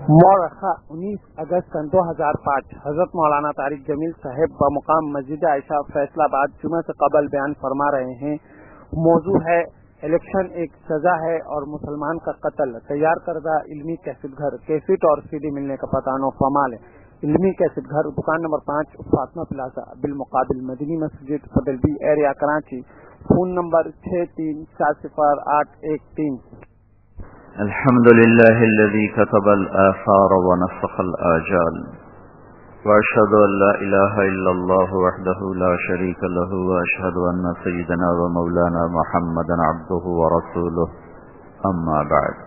مورخہ 19 اگست 2005 حضرت مولانا طارق جمیل صاحب بمقام مسجد عائشہ فیصل آباد جمعہ سے قبل بیان فرما رہے ہیں۔ موضوع ہے الیکشن ایک سزا ہے اور مسلمان کا قتل۔ تیار کردہ علمی کیسٹ گھر، کیسٹ اور سی ڈی ملنے کا پتہ نو فمال ہے۔ علمی کیسٹ گھر، دکان نمبر 5 فاطمہ پلازا بالمقابل مدنی مسجد فضل B area Karachi. Phone number 63400813۔ الحمد لله الذي كتب الآثار ونسخ الآجال، وأشهد أن لا إله إلا الله وحده لا شريك له، وأشهد أن سيدنا ومولانا محمدا عبده ورسوله، أما بعد۔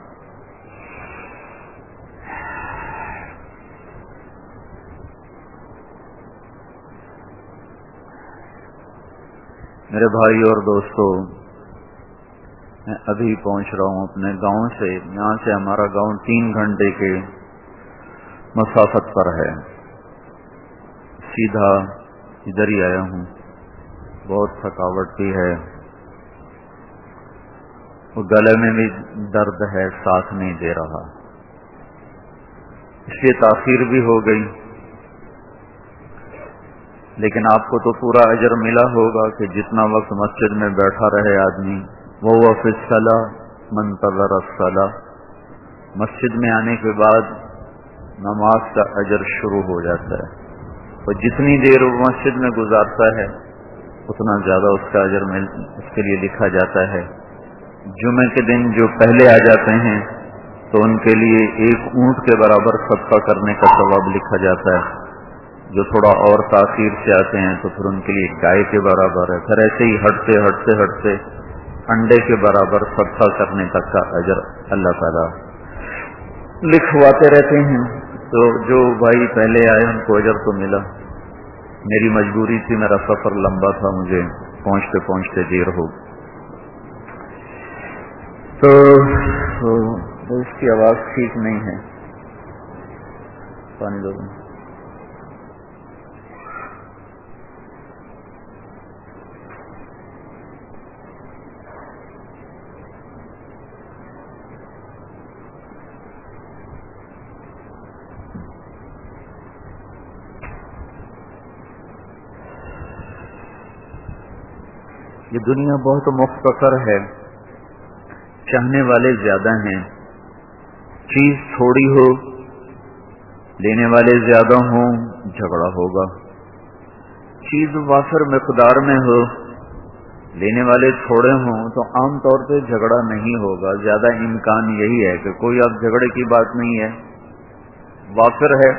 میرے بھائی اور دوستو، میں ابھی پہنچ رہا ہوں اپنے گاؤں سے۔ یہاں سے ہمارا گاؤں 3 گھنٹے کے مسافت پر ہے۔ سیدھا ادھر ہی آیا ہوں، بہت تھکاوٹ بھی ہے، وہ گلے میں بھی درد ہے، ساتھ نہیں دے رہا، اس لیے تاخیر بھی ہو گئی۔ لیکن آپ کو تو پورا اجر ملا ہوگا کہ جتنا وقت مسجد میں بیٹھا رہے آدمی، وہ فی الصلاۃ منتظر الصلاۃ، مسجد میں آنے کے بعد نماز کا اجر شروع ہو جاتا ہے، اور جتنی دیر وہ مسجد میں گزارتا ہے اتنا زیادہ اس کا اجر اس کے لیے لکھا جاتا ہے۔ جمعے کے دن جو پہلے آ جاتے ہیں تو ان کے لیے 1 اونٹ کے برابر صدقہ کرنے کا ثواب لکھا جاتا ہے، جو تھوڑا اور تاخیر سے آتے ہیں تو پھر ان کے لیے گائے کے برابر ہے، پھر ایسے ہی ہٹتے انڈے کے برابر صدقہ کرنے تک کا اجر اللہ تعالیٰ لکھواتے رہتے ہیں۔ تو جو بھائی پہلے آئے ان کو اجر تو ملا۔ میری مجبوری تھی، میرا سفر لمبا تھا، مجھے پہنچتے دیر ہو، تو اس کی آواز ٹھیک نہیں ہے۔ پانی دو۔ یہ دنیا بہت مختصر ہے، چاہنے والے زیادہ ہیں، چیز تھوڑی ہو لینے والے زیادہ ہوں جھگڑا ہوگا، چیز وافر مقدار میں ہو لینے والے تھوڑے ہوں تو عام طور پہ جھگڑا نہیں ہوگا۔ زیادہ امکان یہی ہے کہ کوئی اب جھگڑے کی بات نہیں ہے، وافر ہے۔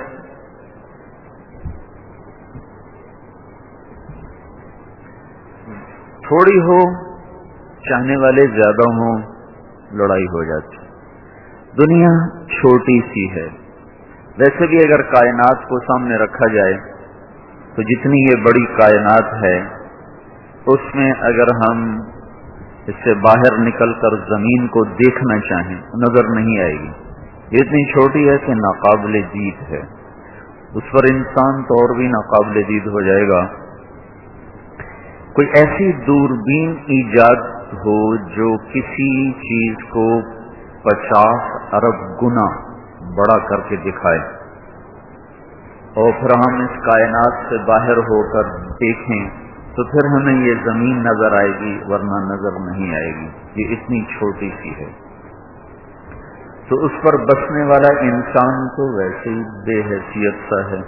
تھوڑی ہو، چاہنے والے زیادہ ہوں، لڑائی ہو جاتی۔ دنیا چھوٹی سی ہے، ویسے بھی اگر کائنات کو سامنے رکھا جائے تو جتنی یہ بڑی کائنات ہے اس میں اگر ہم اس سے باہر نکل کر زمین کو دیکھنا چاہیں نظر نہیں آئے گی۔ یہ اتنی چھوٹی ہے کہ ناقابل دید ہے، اس پر انسان تو اور بھی ناقابل دید ہو جائے گا۔ کوئی ایسی دوربین ایجاد ہو جو کسی چیز کو 50 ارب گنا بڑا کر کے دکھائے، اور پھر ہم اس کائنات سے باہر ہو کر دیکھیں تو پھر ہمیں یہ زمین نظر آئے گی، ورنہ نظر نہیں آئے گی۔ یہ اتنی چھوٹی سی ہے، تو اس پر بسنے والا انسان تو ویسے ہی بے حیثیت سا ہے۔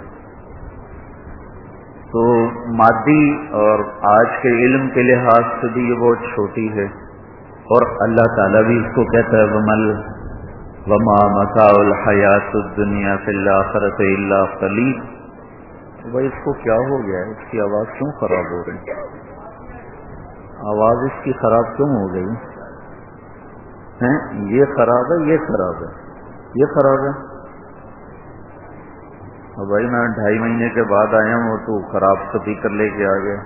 تو مادی اور آج کے علم کے لحاظ سے بھی یہ بہت چھوٹی ہے، اور اللہ تعالیٰ بھی اس کو کہتا ہے وما متاع الحیات الدنیا فی الآخرۃ الا قلیل۔ بھائی اس کو کیا ہو گیا ہے؟ اس کی آواز کیوں خراب ہو گئی؟ آواز اس کی خراب کیوں ہو گئی ہے؟ یہ خراب ہے، یہ خراب ہے، یہ خراب ہے۔ اور بھائی میں 2.5 مہینے کے بعد آیا ہوں تو خراب سپیکر لے کے آ گیا۔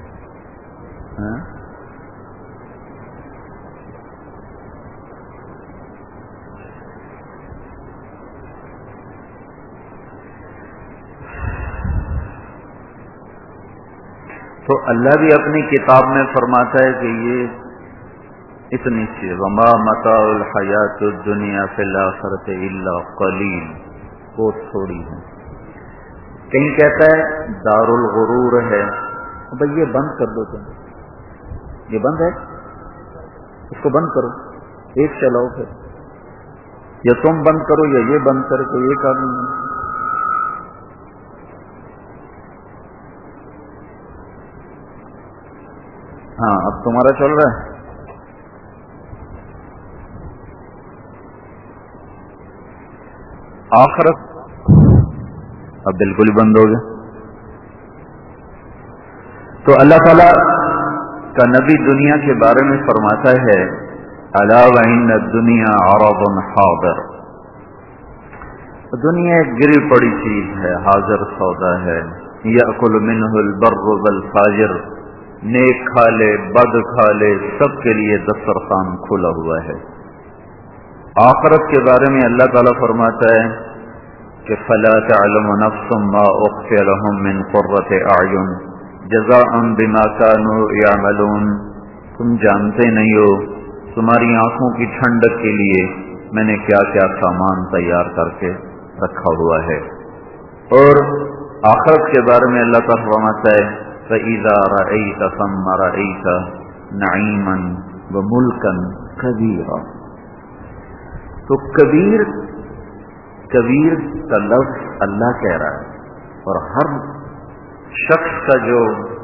تو اللہ بھی اپنی کتاب میں فرماتا ہے کہ یہ اتنی سی وما متاع الحیات الدنیا فی الآخرۃ الا قلیل، وہ تھوڑی ہے. کہیں کہتا ہے دار الغرور ہے. بھائی یہ بند کر دو, تم یہ بند ہے, اس کو بند کرو, ایک چلاؤ پھر, یا تم بند کرو یا یہ بند کرے, کوئی ایک آدمی نہیں. ہاں اب تمہارا چل رہا ہے. آخرت اب بالکل ہی بند ہو گیا. تو اللہ تعالی کا نبی دنیا کے بارے میں فرماتا ہے الا وان الدنیا عرض حاضر. دنیا ایک گری پڑی چیز ہے, حاضر سودا ہے. یاکل منہ البر والفاجر, نیک کھا لے بد کھا لے, سب کے لیے دسترخوان کھلا ہوا ہے. آخرت کے بارے میں اللہ تعالیٰ فرماتا ہے کہ فلا تعلم نفس ما اخفی لهم من قرۃ اعین جزاء بما كانوا يعملون. تم جانتے نہیں ہو تمہاری آنکھوں کی ٹھنڈک کے لیے میں نے کیا کیا سامان تیار کر کے رکھا ہوا ہے. اور آخرت کے بارے میں اللہ تعالیٰ فرماتا ہے فَإِذَا رَأَيْتَ ثَمَّ رَأَيْتَ نَعِيمًا وَمُلْكًا كَبِيرًا. تو کبیر کا لفظ اللہ کہہ رہا ہے, اور ہر شخص کا جو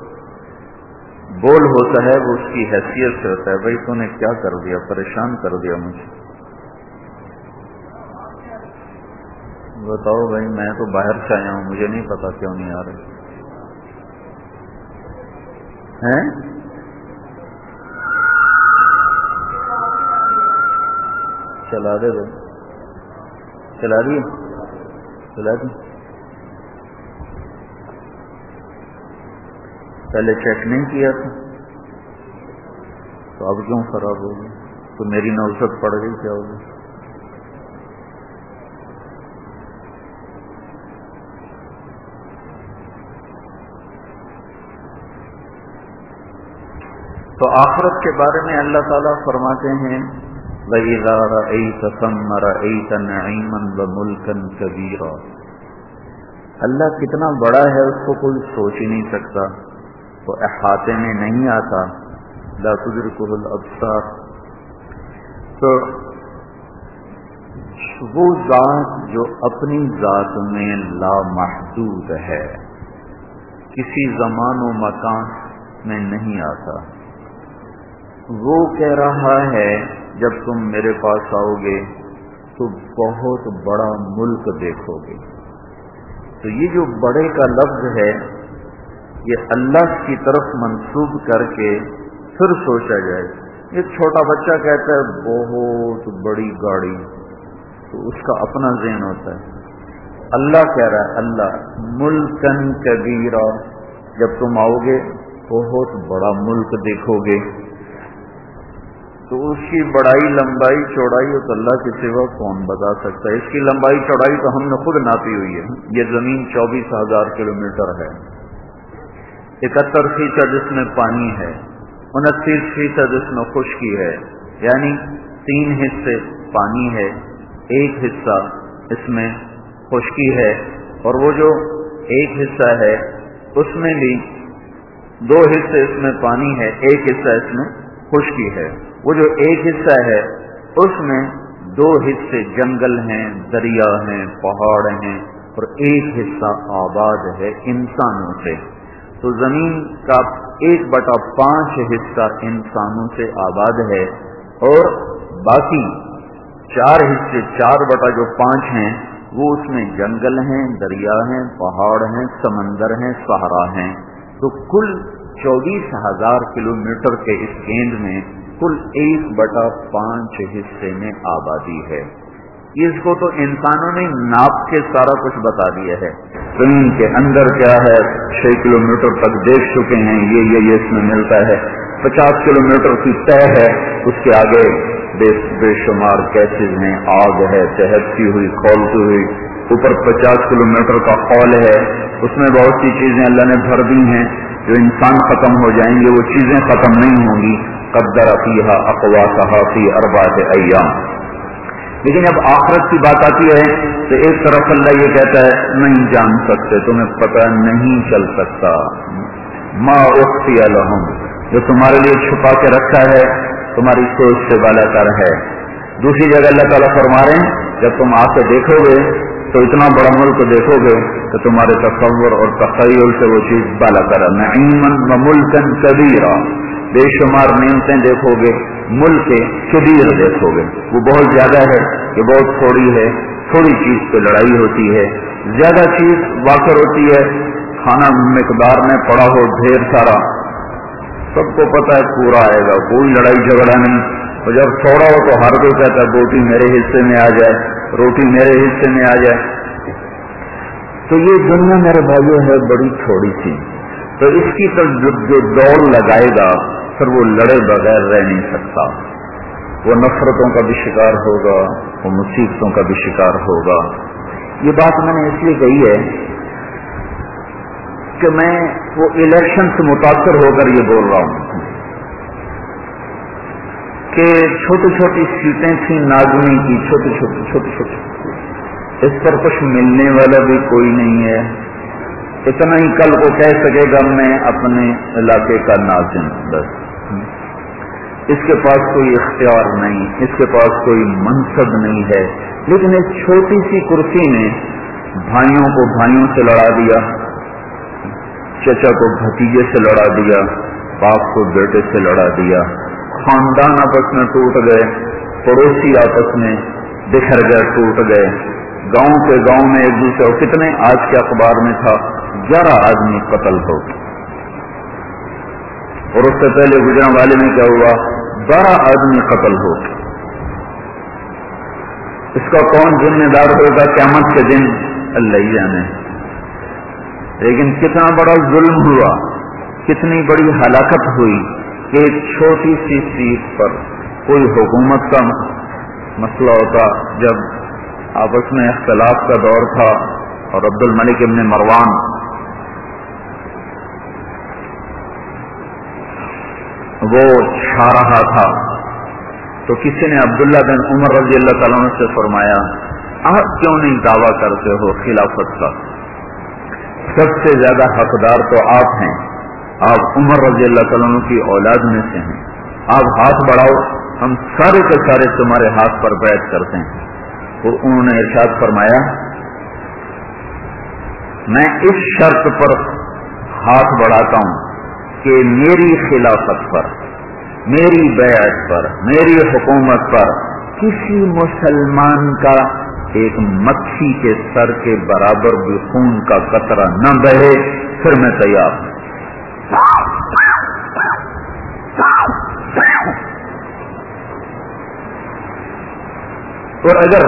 بول ہوتا ہے وہ اس کی حیثیت سے ہوتا ہے. بھائی تو نے کیا کر دیا, پریشان کر دیا مجھے. بتاؤ بھائی, میں تو باہر سے آیا ہوں, مجھے نہیں پتا کیوں نہیں آ رہے ہیں. چلا دے بھائی, چلا دیے, چلا دی. پہلے چیک نہیں کیا تھا تو اب کیوں خراب ہو گئی؟ تو میری نوسط پڑ گئی, کیا ہوگی؟ تو آخرت کے بارے میں اللہ تعالیٰ فرماتے ہیں وَإِذَا رَأَيْتَ ثَمَّ رَأَيْتَ نَعِيمًا وَمُلْكًا كَبِيرًا. اللہ کتنا بڑا ہے اس کو کوئی سوچ ہی نہیں سکتا, وہ احاطے میں نہیں آتا. لا تدركه الابصار. تو وہ ذات جو اپنی ذات میں لامحدود ہے, کسی زمان و مکان میں نہیں آتا, وہ کہہ رہا ہے جب تم میرے پاس آؤ گے تو بہت بڑا ملک دیکھو گے. تو یہ جو بڑے کا لفظ ہے یہ اللہ کی طرف منسوب کر کے پھر سوچا جائے. ایک چھوٹا بچہ کہتا ہے بہت بڑی گاڑی, تو اس کا اپنا ذہن ہوتا ہے. اللہ کہہ رہا ہے اللہ ملکن کبیرا, جب تم آؤ گے بہت بڑا ملک دیکھو گے. تو اس کی بڑائی لمبائی چوڑائی تو اللہ کے سوا کون بتا سکتا ہے. اس کی لمبائی چوڑائی تو ہم نے خود ناپی ہوئی ہے. یہ زمین 24,000 کلومیٹر ہے. 71% اس میں پانی ہے, 29% اس میں خشکی ہے, یعنی 3 حصے پانی ہے, 1 حصہ اس میں خشکی ہے, اور وہ جو 1 حصہ ہے اس میں بھی 2 حصے اس میں پانی ہے, 1 حصہ اس میں خشکی ہے. وہ جو 1 حصہ ہے اس میں 2 حصے جنگل ہیں, دریا ہیں, پہاڑ ہیں, اور 1 حصہ آباد ہے انسانوں سے. تو زمین کا 1/5 حصہ انسانوں سے آباد ہے, اور باقی 4 حصے 4/5 ہیں وہ اس میں جنگل ہیں, دریا ہیں, پہاڑ ہیں, سمندر ہیں, صحرا ہیں. تو کل 24,000 کلومیٹر کے اس گیند میں کل 1/5 حصے میں آبادی ہے. اس کو تو انسانوں نے ناپ کے سارا کچھ بتا دیا ہے. زمین کے اندر کیا ہے 6 کلومیٹر تک دیکھ چکے ہیں, یہ اس میں ملتا ہے. 50 کلومیٹر کی طے ہے, اس کے آگے بے شمار گیسز ہیں, آگ ہے چہکتی ہوئی کھولتی ہوئی. اوپر 50 کلومیٹر کا خول ہے, اس میں بہت سی چیزیں اللہ نے بھر دی ہیں. جو انسان ختم ہو جائیں گے وہ چیزیں ختم نہیں ہوں گی. قدر فیہا اقواتہا فی 4 ایام. لیکن اب آخرت کی بات آتی ہے تو ایک طرف اللہ یہ کہتا ہے نہیں جان سکتے، تمہیں پتہ نہیں چل سکتا، ما اخفی لہم، جو تمہارے لیے چھپا کے رکھا ہے تمہاری سوچ سے بالا تر ہے۔ دوسری جگہ اللہ تعالیٰ فرما رہے ہیں جب تم آ کے دیکھو گے تو اتنا بڑا ملک دیکھو گے تو تمہارے تصور اور تخیل سے وہ چیز بالا تر ہے۔ نعیما و ملکا کبیرا، بے شمار نعمتیں دیکھو گے، ملک کبیر دیکھو گے، وہ بہت زیادہ ہے کہ بہت تھوڑی ہے، تھوڑی چیز پہ لڑائی ہوتی ہے، زیادہ چیز واقع ہوتی ہے، کھانا مقدار میں پڑا ہو ڈھیر سارا، سب کو پتہ ہے پورا آئے گا، کوئی لڑائی جھگڑا نہیں، اور جب تھوڑا ہو تو ہر کوئی کہتا ہے روٹی میرے حصے میں آ جائے، روٹی میرے حصے میں آ جائے۔ تو یہ دنیا میرے بھائیوں ہے بڑی تھوڑی سی، تو اس کی طرف جو دوڑ لگائے گا پھر وہ لڑے بغیر رہ نہیں سکتا، وہ نفرتوں کا بھی شکار ہوگا، وہ مصیبتوں کا بھی شکار ہوگا۔ یہ بات میں نے اس لیے کہی ہے کہ میں وہ الیکشن سے متاثر ہو کر یہ بول رہا ہوں کہ چھوٹی چھوٹی سیٹیں تھیں ناگنی کی، چھوٹی، اس پر کچھ ملنے والا بھی کوئی نہیں ہے، اتنا ہی کل کو کہہ سکے گا میں اپنے علاقے کا ناظم، بس اس کے پاس کوئی اختیار نہیں، اس کے پاس کوئی منصب نہیں ہے، لیکن ایک چھوٹی سی کرسی نے بھائیوں کو بھائیوں سے لڑا دیا، چچا کو بھتیجے سے لڑا دیا، باپ کو بیٹے سے لڑا دیا، خاندان آپس میں ٹوٹ گئے، پڑوسی آپس میں بکھر گئے، ٹوٹ گئے، گاؤں کے گاؤں میں ایک دوسرے، اور کتنے آج کے اخبار میں تھا 11 آدمی قتل ہو، اور اس سے پہلے گجرا والے میں کیا ہوا 12 آدمی قتل ہو۔ اس کا کون ذمہ دار ہوگا قیامت کے دن اللہ ہی جانے، لیکن کتنا بڑا ظلم ہوا، کتنی بڑی ہلاکت ہوئی کہ ایک چھوٹی سی سیٹ پر کوئی حکومت کا مسئلہ ہوتا، جب آپس میں اختلاف کا دور تھا اور عبد الملک ابن مروان وہ چھا رہا تھا، تو کسی نے عبداللہ بن عمر رضی اللہ تعالیٰ عنہ سے فرمایا آپ کیوں نہیں دعویٰ کرتے ہو خلافت کا، سب سے زیادہ حقدار تو آپ ہیں، آپ عمر رضی اللہ تعالیٰ عنہ کی اولاد میں سے ہیں، آپ ہاتھ بڑھاؤ، ہم سارے کے سارے تمہارے ہاتھ پر بیعت کرتے ہیں۔ تو انہوں نے ارشاد فرمایا میں اس شرط پر ہاتھ بڑھاتا ہوں کہ میری خلافت پر، میری بیعت پر، میری حکومت پر کسی مسلمان کا ایک مکھی کے سر کے برابر بھی خون کا قطرہ نہ بہے، پھر میں تیار ہوں۔ اور اگر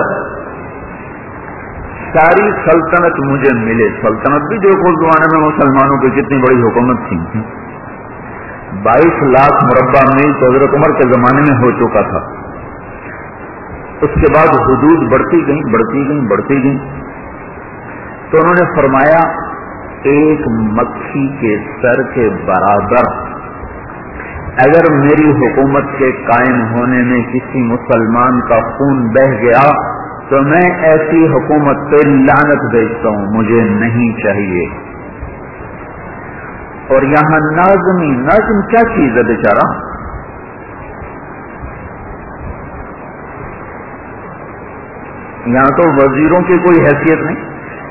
ساری سلطنت مجھے ملے، سلطنت بھی دیکھو زمانے میں مسلمانوں کی کتنی بڑی حکومت تھی، 22 لاکھ مربع میل تو حضرت عمر کے زمانے میں ہو چکا تھا، اس کے بعد حدود بڑھتی گئی، تو انہوں نے فرمایا ایک مکھی کے سر کے برابر اگر میری حکومت کے قائم ہونے میں کسی مسلمان کا خون بہ گیا تو میں ایسی حکومت پہ لعنت بھیجتا ہوں، مجھے نہیں چاہیے۔ اور یہاں ناظم کیا چیز ہے بیچارہ، یہاں تو وزیروں کی کوئی حیثیت نہیں،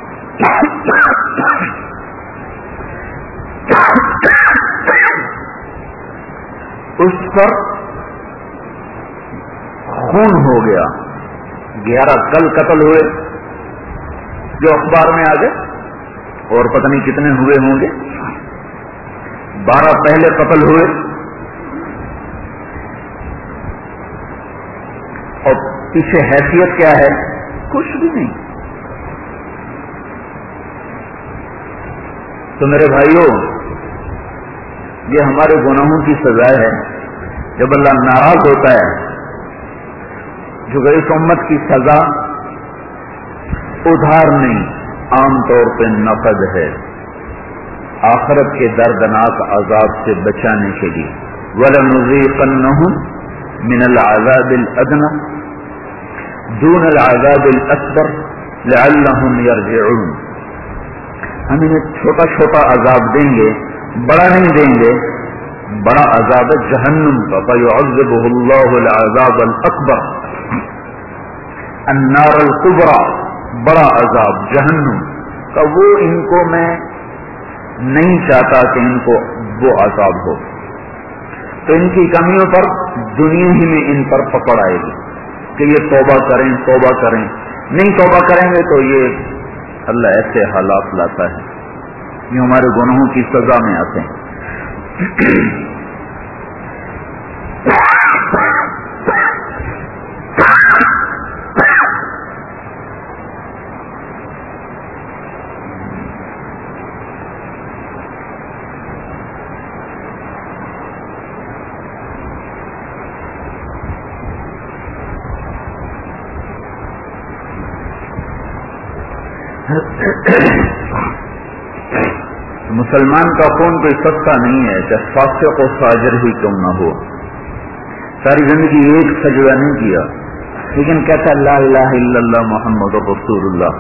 اس پر خون ہو گیا، 11 کل قتل ہوئے جو اخبار میں آ گئے، اور پتہ نہیں کتنے ہوئے ہوں گے، 12 پہلے قتل ہوئے، اور پیچھے حیثیت کیا ہے، کچھ بھی نہیں۔ تو میرے بھائیوں یہ ہمارے گناہوں کی سزا ہے، جب اللہ ناراض ہوتا ہے، جو اس امت کی سزا ادھار نہیں عام طور پہ نقد ہے، آخرت کے دردناک عذاب سے بچانے کے لیے، وَلَنُذِيقَنَّهُمْ مِنَ الْعَذَابِ الْأَدْنَىٰ دون العذاب الاکبر لعلهم يرجعون. ہم انہیں چھوٹا چھوٹا عذاب دیں گے، بڑا نہیں دیں گے. بڑا عذاب جہنم کا، فَيُعَذِّبُهُ اللَّهُ الْعَذَابَ الْأَكْبَرَ النار الکبریٰ. بڑا عذاب جہنم کا، وہ ان کو میں نہیں چاہتا کہ ان کو وہ عذاب ہو. تو ان کی کمیوں پر دنیا ہی میں ان پر پکڑ آئے گی کہ یہ توبہ کریں توبہ کریں. نہیں توبہ کریں گے تو یہ اللہ ایسے حالات لاتا ہے، یہ ہمارے گناہوں کی سزا میں آتے ہیں. مسلمان کا خون کوئی سستا نہیں ہے، چاہے فاسق و فاجر ہی کیوں نہ ہو. ساری زندگی ایک سجدہ نہیں کیا لیکن کہتا لا الہ الا اللہ محمد رسول اللہ.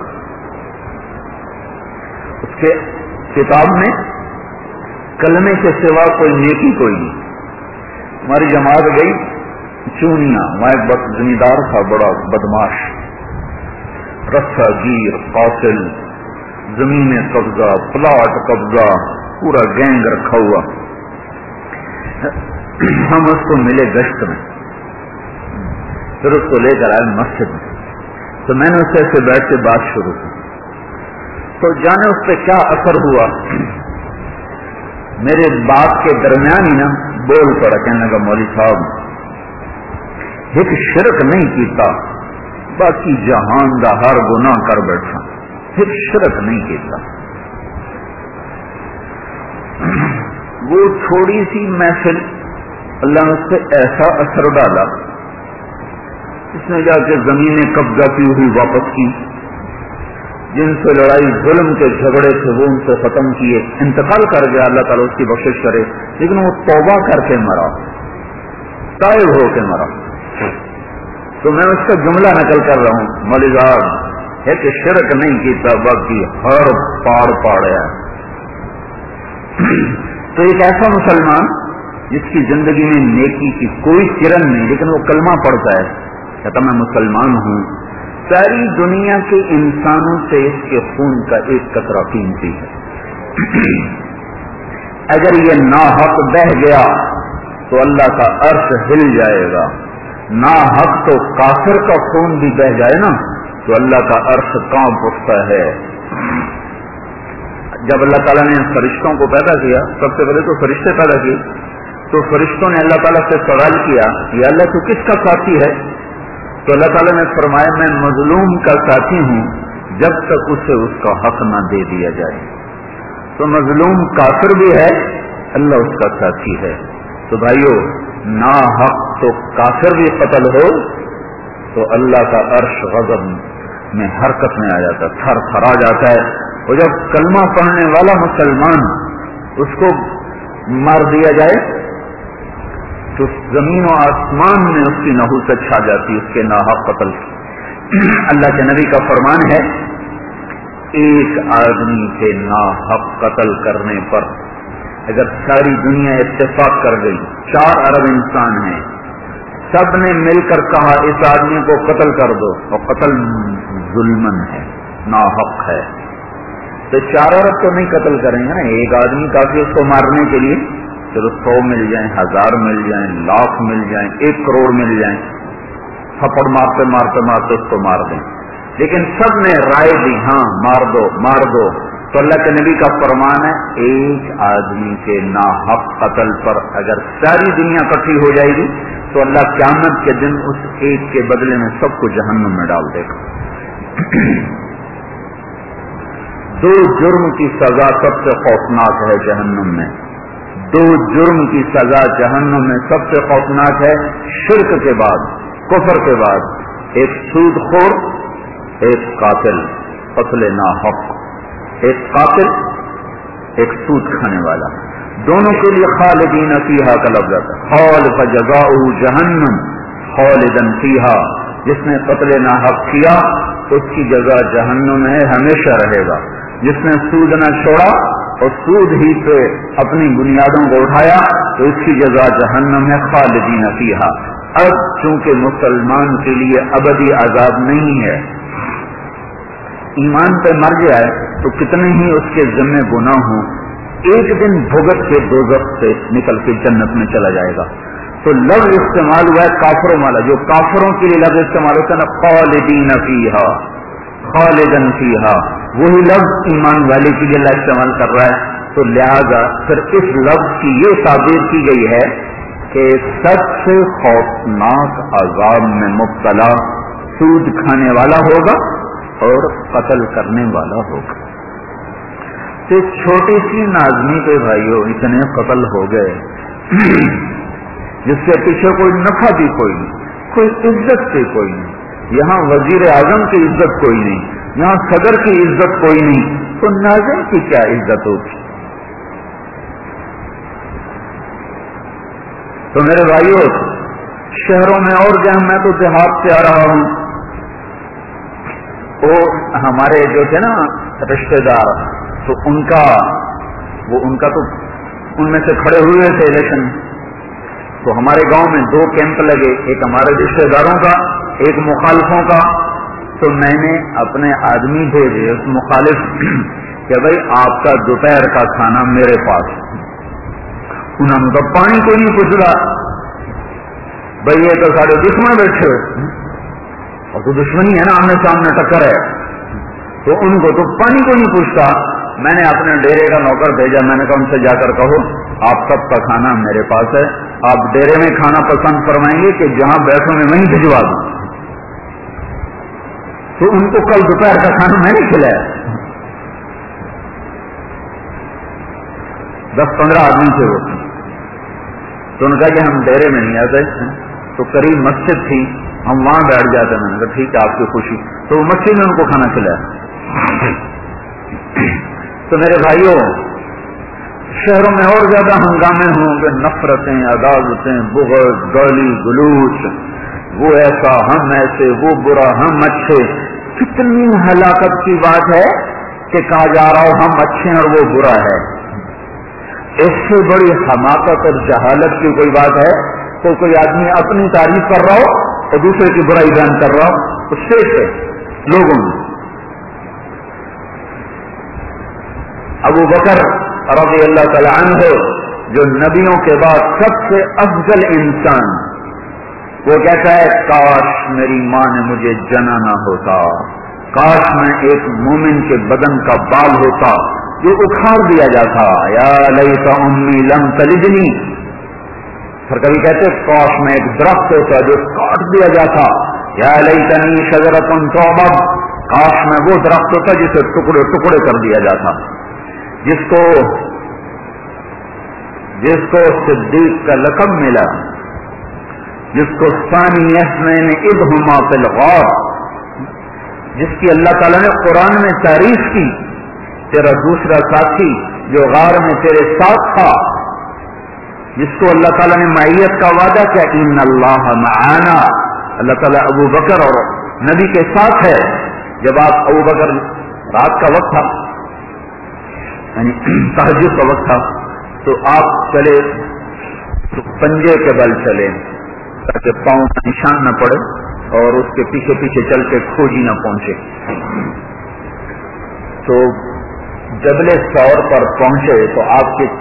اس کے کتاب میں کلمے کے سوا کوئی نیکی کوئی نہیں. ہماری جماعت گئی چونیا، وہاں ایک بس زمیندار تھا بڑا بدماش، رسا گیر، قاتل، زمین قبضہ، پلاٹ قبضہ، پورا گینگ رکھا ہوا. ہم اس کو ملے گشت میں، پھر اس کو لے کر آئے مسجد میں. تو میں نے اس سے ایسے بیٹھ کے بات شروع کی تو جانے اس پہ کیا اثر ہوا. میرے بات کے درمیان ہی نا بول پڑا، کہنے لگا مولوی صاحب ایک شرک نہیں کیتا، باقی جہان دا ہر گناہ کر بیٹھا، پھر شرک نہیں کیتا. وہ تھوڑی سی محفل اللہ نے اس پہ ایسا اثر ڈالا، اس نے جا کے زمینیں قبضہ کی ہوئی واپس کی، جن سے لڑائی ظلم کے جھگڑے تھے وہ ان سے ختم کیے، انتقال کر گیا، اللہ تعالیٰ اس کی بخشش کرے. لیکن وہ توبہ کر کے مرا، تائب ہو کے مرا. تو میں اس کا جملہ نقل کر رہا ہوں، مولوی صاحب ہے کہ شرک نہیں کیتا، باقی ہر پاڑ پاڑیا. تو ایک ایسا مسلمان جس کی زندگی میں نیکی کی کوئی کرن نہیں، لیکن وہ کلمہ پڑھتا ہے، کہتا میں مسلمان ہوں، ساری دنیا کے انسانوں سے اس کے خون کا ایک قطرہ قیمتی ہے. اگر یہ ناحق بہ گیا تو اللہ کا عرش ہل جائے گا. ناحق تو کافر کا خون بھی بہ جائے نا تو اللہ کا عرش کانپ اٹھتا ہے. جب اللہ تعالیٰ نے فرشتوں کو پیدا کیا، سب سے پہلے تو فرشتے پیدا کیے، تو فرشتوں نے اللہ تعالیٰ سے سوال کیا یا اللہ تو کس کا ساتھی ہے؟ تو اللہ تعالیٰ نے فرمایا میں مظلوم کا ساتھی ہوں جب تک اسے اس کا حق نہ دے دیا جائے. تو مظلوم کافر بھی ہے، اللہ اس کا ساتھی ہے. تو بھائیو نا حق تو کافر بھی قتل ہو تو اللہ کا عرش غضب میں حرکت میں آ جاتا، تھر تھرا جاتا ہے. اور جب کلمہ پڑھنے والا مسلمان اس کو مار دیا جائے تو زمین و آسمان میں اس کی نحوست چھا جاتی اس کے ناحق قتل کی. اللہ کے نبی کا فرمان ہے ایک آدمی کے ناحق قتل کرنے پر اگر ساری دنیا اتفاق کر گئی، 4 ارب انسان ہیں، سب نے مل کر کہا اس آدمی کو قتل کر دو، اور قتل ظلمن ہے، ناحق ہے، تو 4 ارب تو نہیں قتل کریں گے نا. ایک آدمی کافی اس کو مارنے کے لیے، چلو 100 مل جائیں، 1000 مل جائیں، لاکھ مل جائیں، 1 کروڑ مل جائیں، تھپڑ مارتے مارتے مارتے اس کو مار دیں. لیکن سب نے رائے دی ہاں مار دو مار دو. تو اللہ کے نبی کا فرمان ہے ایک آدمی کے ناحق قتل پر اگر ساری دنیا اکٹھی ہو جائے گی تو اللہ قیامت کے دن اس ایک کے بدلے میں سب کو جہنم میں ڈال دے گا. 2 جرم کی سزا سب سے خوفناک ہے جہنم میں. 2 جرم کی سزا جہنم میں سب سے خوفناک ہے شرک کے بعد، کفر کے بعد. ایک سود خور، ایک قاتل، قتل ناحق. ایک قاتل، ایک سود کھانے والا، دونوں کے لیے خالدین فیہا کا لفظ ہے. خالد فجزاؤہ جہنم خالدن فیہا جس نے قتل ناحق کیا اس کی جزا جہنم ہے، ہمیشہ رہے گا. جس نے سود نہ چھوڑا اور سود ہی پہ اپنی بنیادوں کو اٹھایا تو اس کی جزا جہنم ہے، خالدین فیہا. اب چونکہ مسلمان کے لیے ابدی عذاب نہیں ہے، ایمان پہ مر جائے تو کتنے ہی اس کے ذمہ گناہ ہوں، ایک دن بھگت کے دوزخ سے نکل کے جنت میں چلا جائے گا. تو لفظ استعمال ہوا ہے کافروں والا، جو کافروں کے لیے لفظ استعمال ہوتا ہے نا، خالدین فیہا، خالدن فیہا، وہی لفظ ایمان والے کے لیے اللہ استعمال کر رہا ہے. تو لہذا پھر اس لفظ کی یہ تعبیر کی گئی ہے کہ سب سے خوفناک عذاب میں مبتلا سود کھانے والا ہوگا اور قتل کرنے والا ہوگا. تو چھوٹی سی نازمی پہ بھائیوں اتنے قتل ہو گئے جس کے پیچھے کوئی نفع بھی کوئی نہیں، کوئی عزت بھی کوئی نہیں. یہاں وزیر اعظم کی عزت کوئی نہیں، یہاں صدر کی عزت کوئی نہیں، تو ناظم کی کیا عزت ہوگی؟ تو میرے بھائیوں شہروں میں اور جہاں میں تو دیہات سے آ رہا ہوں، وہ ہمارے جو تھے نا رشتے دار، تو ان کا تو ان میں سے کھڑے ہوئے تھے الیکشن. تو ہمارے گاؤں میں 2 کیمپ لگے، ایک ہمارے رشتے داروں کا، ایک مخالفوں کا. تو میں نے اپنے آدمی بھیجے اس مخالف کہ بھائی آپ کا دوپہر کا کھانا میرے پاس. انہوں نے تو پانی کو نہیں پوچھ رہا، بھائی یہ تو سارے دشمن بیٹھے اور تو دشمنی ہے نا، آمنے سامنے ٹکر ہے، تو ان کو تو پانی کو نہیں پوچھتا. میں نے اپنے ڈیرے کا نوکر بھیجا، میں نے کہا ان سے جا کر کہو آپ سب کا کھانا میرے پاس ہے، آپ ڈیرے میں کھانا پسند فرمائیں گے کہ جہاں بیٹھوں میں وہیں بھجوا دوں. تو ان کو کل دوپہر کا کھانا میں نے کھلایا. 10-15 آدمی تھے وہ. تو انہوں نے کہا کہ ہم ڈیرے میں نہیں آتے، تو قریب مسجد تھی، ہم وہاں بیٹھ جاتے. میں نے کہا ٹھیک ہے آپ کی خوشی. تو وہ مسجد میں ان کو کھانا کھلایا. تو میرے بھائیوں شہروں میں اور زیادہ ہنگامے ہوں گے، نفرتیں، عداوتیں، بغض، گالی گلوچ، وہ ایسا ہم ایسے، وہ برا ہم اچھے. کتنی ہلاکت کی بات ہے کہ کہا جا رہا ہو ہم اچھے ہیں اور وہ برا ہے. اس سے بڑی حماقت اور جہالت کی کوئی بات ہے؟ تو کوئی آدمی اپنی تعریف کر رہا ہو اور دوسرے کی برائی بیان کر رہا ہو، اس سے لوگوں میں. ابو بکر رضی اللہ تعالی عنہ جو نبیوں کے بعد سب سے افضل انسان، وہ کہتا ہے کاش میری ماں نے مجھے جنا نہ ہوتا، کاش میں ایک مومن کے بدن کا بال ہوتا جو اکھاڑ دیا جاتا. یا لیت امی لم تلدنی. پھر کبھی کہتے کاش میں ایک درخت ہوتا جو کاٹ دیا جاتا. یا لیتنی شجرۃ تعبد. کاش میں وہ درخت ہوتا جسے ٹکڑے ٹکڑے کر دیا جاتا. جس کو صدیق کا لقب ملا، جس کو ثانی اثنین اذ ہما فی الغار، جس کی اللہ تعالیٰ نے قرآن میں تعریف کی، تیرا دوسرا ساتھی جو غار میں تیرے ساتھ تھا، جس کو اللہ تعالیٰ نے معیت کا وعدہ کیا، ان اللہ معانا. اللہ تعالیٰ ابو بکر اور نبی کے ساتھ ہے. جب آپ ابو بکر رات کا وقت تھا، یعنی تہجد کا وقت تھا، تو آپ چلے تو پنجے کے بل چلے تاکہ پاؤں کا نشان نہ پڑے اور اس کے پیچھے پیچھے چل کے کھوجی نہ پہنچے. تو جبل سور پر پہنچے تو آپ کے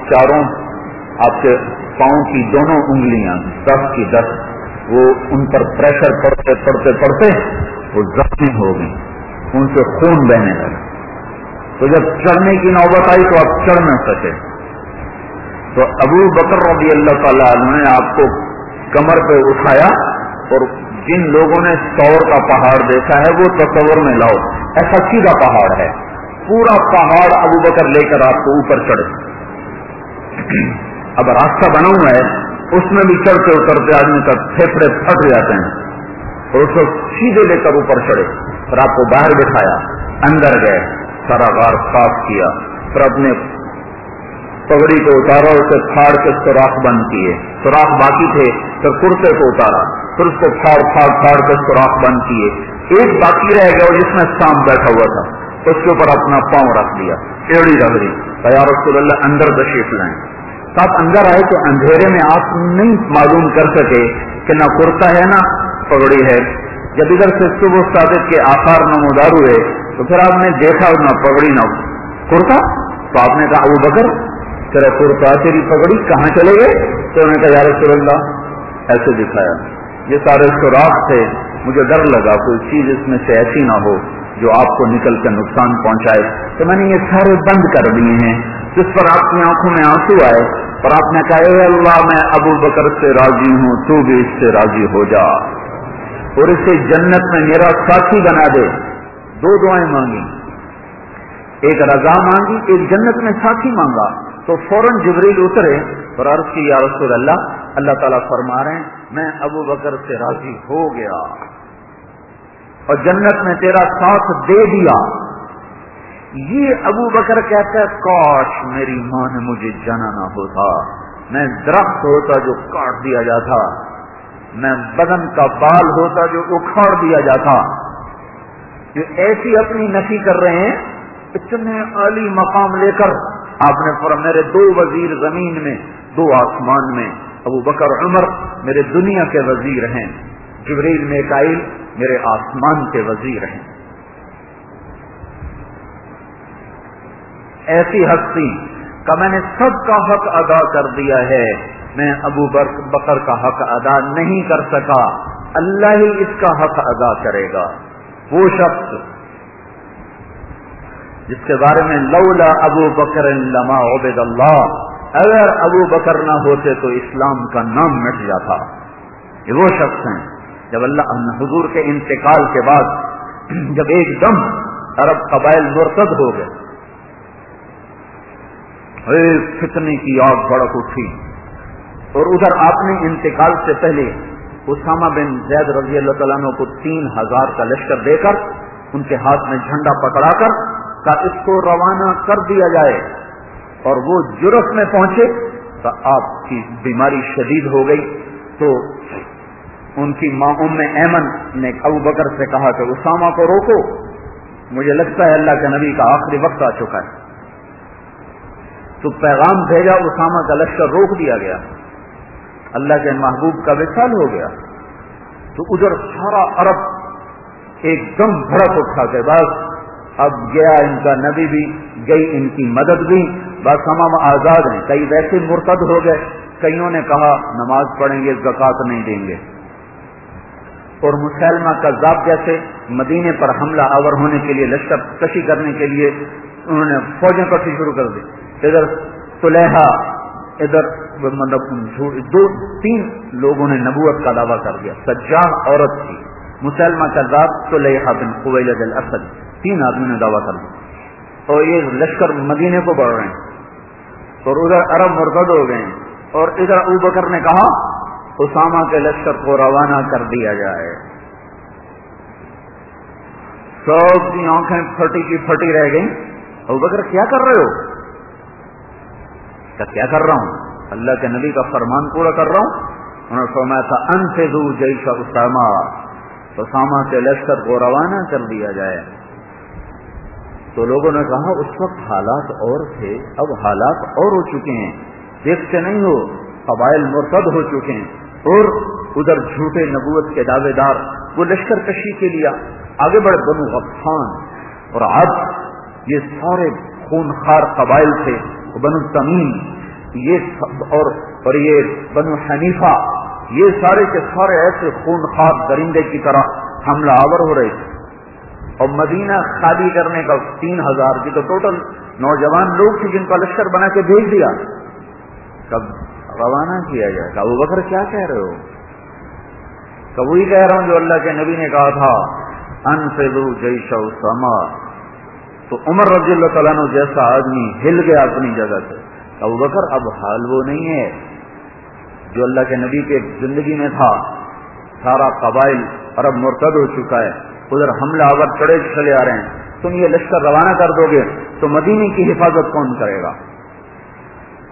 پاؤں کی دونوں انگلیاں 10 کی 10 وہ ان پر پریشر پڑتے وہ زخمی ہو گئی، ان سے خون بہنے لگا. تو جب چڑھنے کی نوبت آئی تو آپ چڑھ نہ سکے. تو ابو بکر رضی اللہ تعالیٰ عنہ نے آپ کو کمر پہ اٹھایا، اور جن لوگوں نے سور کا پہاڑ دیکھا ہے وہ تصور میں لاؤ، ایسا سیدھا پہاڑ ہے، پورا پہاڑ ابو بکر لے کر آپ کو اوپر چڑھے. اب راستہ بنا ہوا ہے، اس میں بھی چڑھتے اترتے آدمی کا پھیپھڑے پھٹ جاتے ہیں، اور اس کو سیدھے لے کر اوپر چڑھے. پھر آپ کو باہر بٹھایا، اندر گئے، سارا غار صاف کیا، پھر اپنے पगड़ी को उतारा, उसे फाड़ के सुराख बंद किए, सुराख बाकी थे, फिर कुर्ते को उतारा, फिर उसको फाड़ के सुराख बंद किए। एक बाकी रह गया जिसमें सांप बैठा हुआ था, उसके ऊपर अपना पांव रख दिया, एड़ी रगड़ी, या रसूल अल्लाह अंदर तशरीफ लाएं। साथ अंदर आए तो अंधेरे में आप नहीं मालूम कर सके कि ना कुर्ता है ना पगड़ी है। जब इधर से सुबह सादिक के आकार नमूदार हुए तो फिर आपने देखा ना पगड़ी ना कुर्ता, तो आपने कहा अबू बकर तेरा कुर्ता तेरी पगड़ी कहाँ चले गए? तो उन्होंने कहा या रसूल अल्लाह, ऐसे दिखाया, ये सारे सुराख थे, मुझे डर लगा कोई चीज इसमें से ऐसी ना हो जो आपको निकल कर नुकसान पहुंचाए, तो मैंने ये सारे बंद कर दिए हैं। जिस पर आपकी आंखों में आंसू आए और आपने कहा अल्लाह मैं अबू बकर से राजी हूं, तू भी इससे राजी हो जा और इसे जन्नत में मेरा साथी बना दे। दो दुआएं मांगी, एक रजा मांगी, एक जन्नत में साथी मांगा। तो फौरन जिब्रील उतरे और अर्ज की या रसूल अल्लाह, अल्लाह ताला फरमा रहे हैं मैं अबू बकर से राजी हो गया और जन्नत में तेरा साथ दे दिया। ये अबू बकर कहता है काश मेरी मां ने मुझे जाना ना होता, मैं दरख्त होता जो काट दिया जाता, मैं बदन का बाल होता जो उखाड़ दिया जाता। जो ऐसी अपनी नफी कर रहे हैं, इतने आली मकाम लेकर आपने फरमाया मेरे दो वजीर जमीन में, दो आसमान में, अबू बकर उमर मेरे दुनिया के वजीर हैं, जिब्रील मीकाईल मेरे आसमान के वजीर हैं। ऐसी हस्ती का मैंने सबका हक अदा कर दिया है, मैं अबू बकर का हक अदा नहीं कर सका, अल्लाह ही इसका हक अदा करेगा। वो शख्स जिसके बारे में लौला अबू बकर लमा उबैदुल्लाह, अगर अबू बकर ना होते तो इस्लाम का नाम मिट जाता। ये वो शख्स हैं जब अल्लाह हुजूर के इंतकाल के बाद जब एकदम अरब कबाइल मुर्तद हो गए, फितने की आग भड़क उठी और उधर आपने इंतकाल से पहले उसामा बिन ज़ैद रज़ी अल्लाह तआला अन्हु को 3000 का लश्कर देकर उनके हाथ में झंडा पकड़ाकर का इसको रवाना कर दिया जाए। और वो जुरफ में पहुंचे तो आपकी बीमारी शदीद हो गई, तो उनकी मां उम्मे ऐमन ने अबू बकर से कहा कि उसामा को रोको, मुझे लगता है अल्लाह के नबी का आखिरी वक्त आ चुका है। तो पैगाम भेजा, उसामा का लश्कर रोक दिया गया, अल्लाह के महबूब का विसाल हो गया। तो उधर सारा अरब एकदम भड़क उठा के बस अब गया इनका नबी भी, गई इनकी मदद भी, बस हम आजाद हैं। कई वैसे मुर्तद हो गए, कईयों ने कहा नमाज पढ़ेंगे ज़कात नहीं देंगे। और मुसैलमा कज़्ज़ाब जैसे मदीने पर हमला आवर होने के लिए, लश्कर कशी करने के लिए उन्होंने फौजें कटी शुरू कर दी। इधर सुलेहा, इधर मतलब 2-3 लोगों ने नबूवत का दावा कर दिया। सज्जाह औरत थी, मुसैलमा कज़्ज़ाब, सुलेहा बिन खुवैलिद अल-असद, 3 आदमी ने दावा कर दिया। और ये लश्कर मदीने को बढ़ रहे हैं और उधर अरब मुर्तद हो गए, और इधर अबू बकर ने कहा उसामा के लश्कर को रवाना कर दिया जाए। सबकी आंखें फटी की फटी रह गई। अबू बकर क्या कर रहे हो? क्या कर रहा हूं? अल्लाह के नबी का फरमान पूरा कर रहा हूं। उन्होंने फरमाया था अनफिज़ू जैश उसामा, उसामा के लश्कर को रवाना कर दिया जाए। तो लोगों ने कहा उस वक्त हालात और थे, अब हालात और हो चुके हैं, देखते नहीं हो कबाइल मुर्तद हो चुके हैं और उधर झूठे नबूवत के दावेदार वो लश्कर कशी के लिए आगे बढ़। बनु गफ्फान और अब्द ये सारे खूनखार कबाइल थे, बनु तमीम ये और ये बनु हनीफा, ये सारे के सारे ऐसे खूनखार दरिंदे की तरह हमला आवर हो रहे थे। और मदीना खाली करने का 3000 की तो टोटल नौजवान लोग थे जिनका लश्कर बना के भेज दिया, कब रवाना किया जाएगा। अबू बकर क्या कह रहे हो? कब वही कह रहा हूं जो अल्लाह के नबी ने कहा था अनफिज़ू जैश उसामा। तो उमर रज़ियल्लाहु तआला अन्हु जैसा आदमी हिल गया अपनी जगह से। अबू बकर अब हाल वो नहीं है जो अल्लाह के नबी के जिंदगी में था। सारा कबाइल अरब मुर्तद हो चुका है, उधर हमला आवर चढ़े चले आ रहे हैं, तुम ये लश्कर रवाना कर दोगे तो मदीने की हिफाजत कौन करेगा?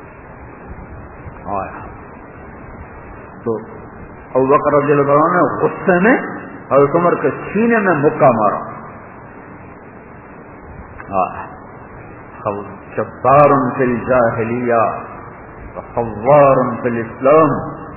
تو अबू बकर रज़ियल्लाहु अन्हु ने गुस्से में हज़रत उमर के सीने में मुक्का मारा। जब्बारुन फिल जाहिलिया व खव्वारुन फिल इस्लाम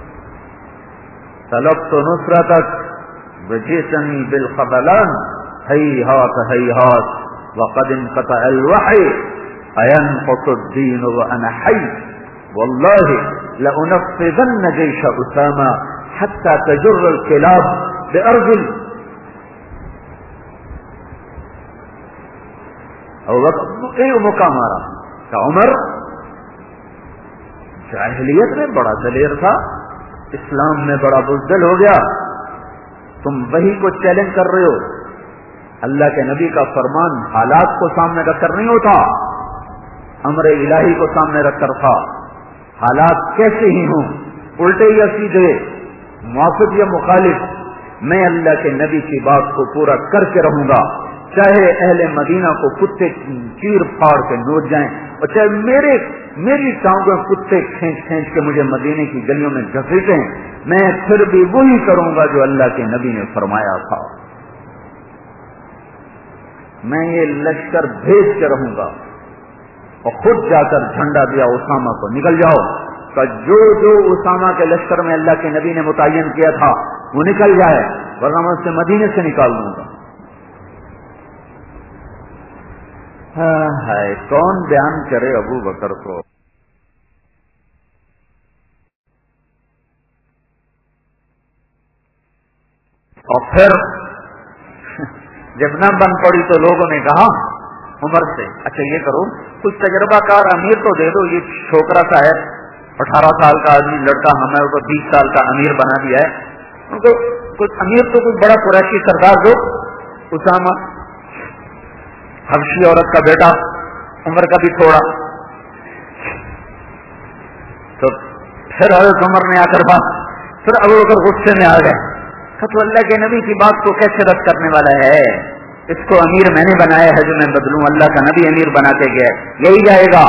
तलब्तु नुसरतक वजीतनी बिल खबलान हैहात वक़द इंक़तअ अल वही अयनक़तु द्दीन व अना हय्य वल्लाहि लउनफ़िज़न्न जैश उसामा हत्ता तजुर्र अल किलाब बिअर्ज़िल। मौका मारा का उमर जाहिलियत में बड़ा दलेर था, इस्लाम में बड़ा बुज़दिल हो गया, तुम वही को चैलेंज कर रहे हो। अल्लाह के नबी का फरमान हालात को सामने रखकर नहीं होता, अमर इलाही को सामने रखकर था। हालात कैसे ही हों, उल्टे या सीधे, मुआफ़िक या मुखालिफ, मैं अल्लाह के नबी की बात को पूरा करके रहूंगा, चाहे अहले मदीना को कुत्ते चीर फाड़ के नोच जाएं और चाहे मेरी टांगों कुत्ते खींच खींच के मुझे मदीने की गलियों में घसीटें, मैं फिर भी वही करूंगा जो अल्लाह के नबी ने फरमाया था। मैं ये लश्कर भेज के रहूंगा और खुद जाकर झंडा दिया उसामा को, निकल जाओ का जो जो उसामा के लश्कर में अल्लाह के नबी ने मुतय्यन किया था वो निकल जाए, वरना मैं उससे मदीने से निकाल दूंगा। है कौन बयान करे अबू बकर को। और फिर जब न बन पड़ी तो लोगों ने कहा उमर से, अच्छा ये करो कुछ तजर्बाकार अमीर तो दे दो, ये छोकरा सा है 18 साल का आदमी लड़का, हमें उसको 20 साल का अमीर बना दिया है, उनको कुछ अमीर तो कुछ बड़ा कुरैशी सरदार दो। उसामा हबशी औरत का बेटा, उमर का भी थोड़ा। तो फिर हज़रत उमर ने आकर बात, फिर अबू बकर गुस्से में आ गए, तो अल्लाह के नबी की बात को कैसे रद्द करने वाला है, इसको अमीर मैंने बनाया है जो मैं बदलूं, अल्लाह का नबी अमीर बना के गया, यही जाएगा।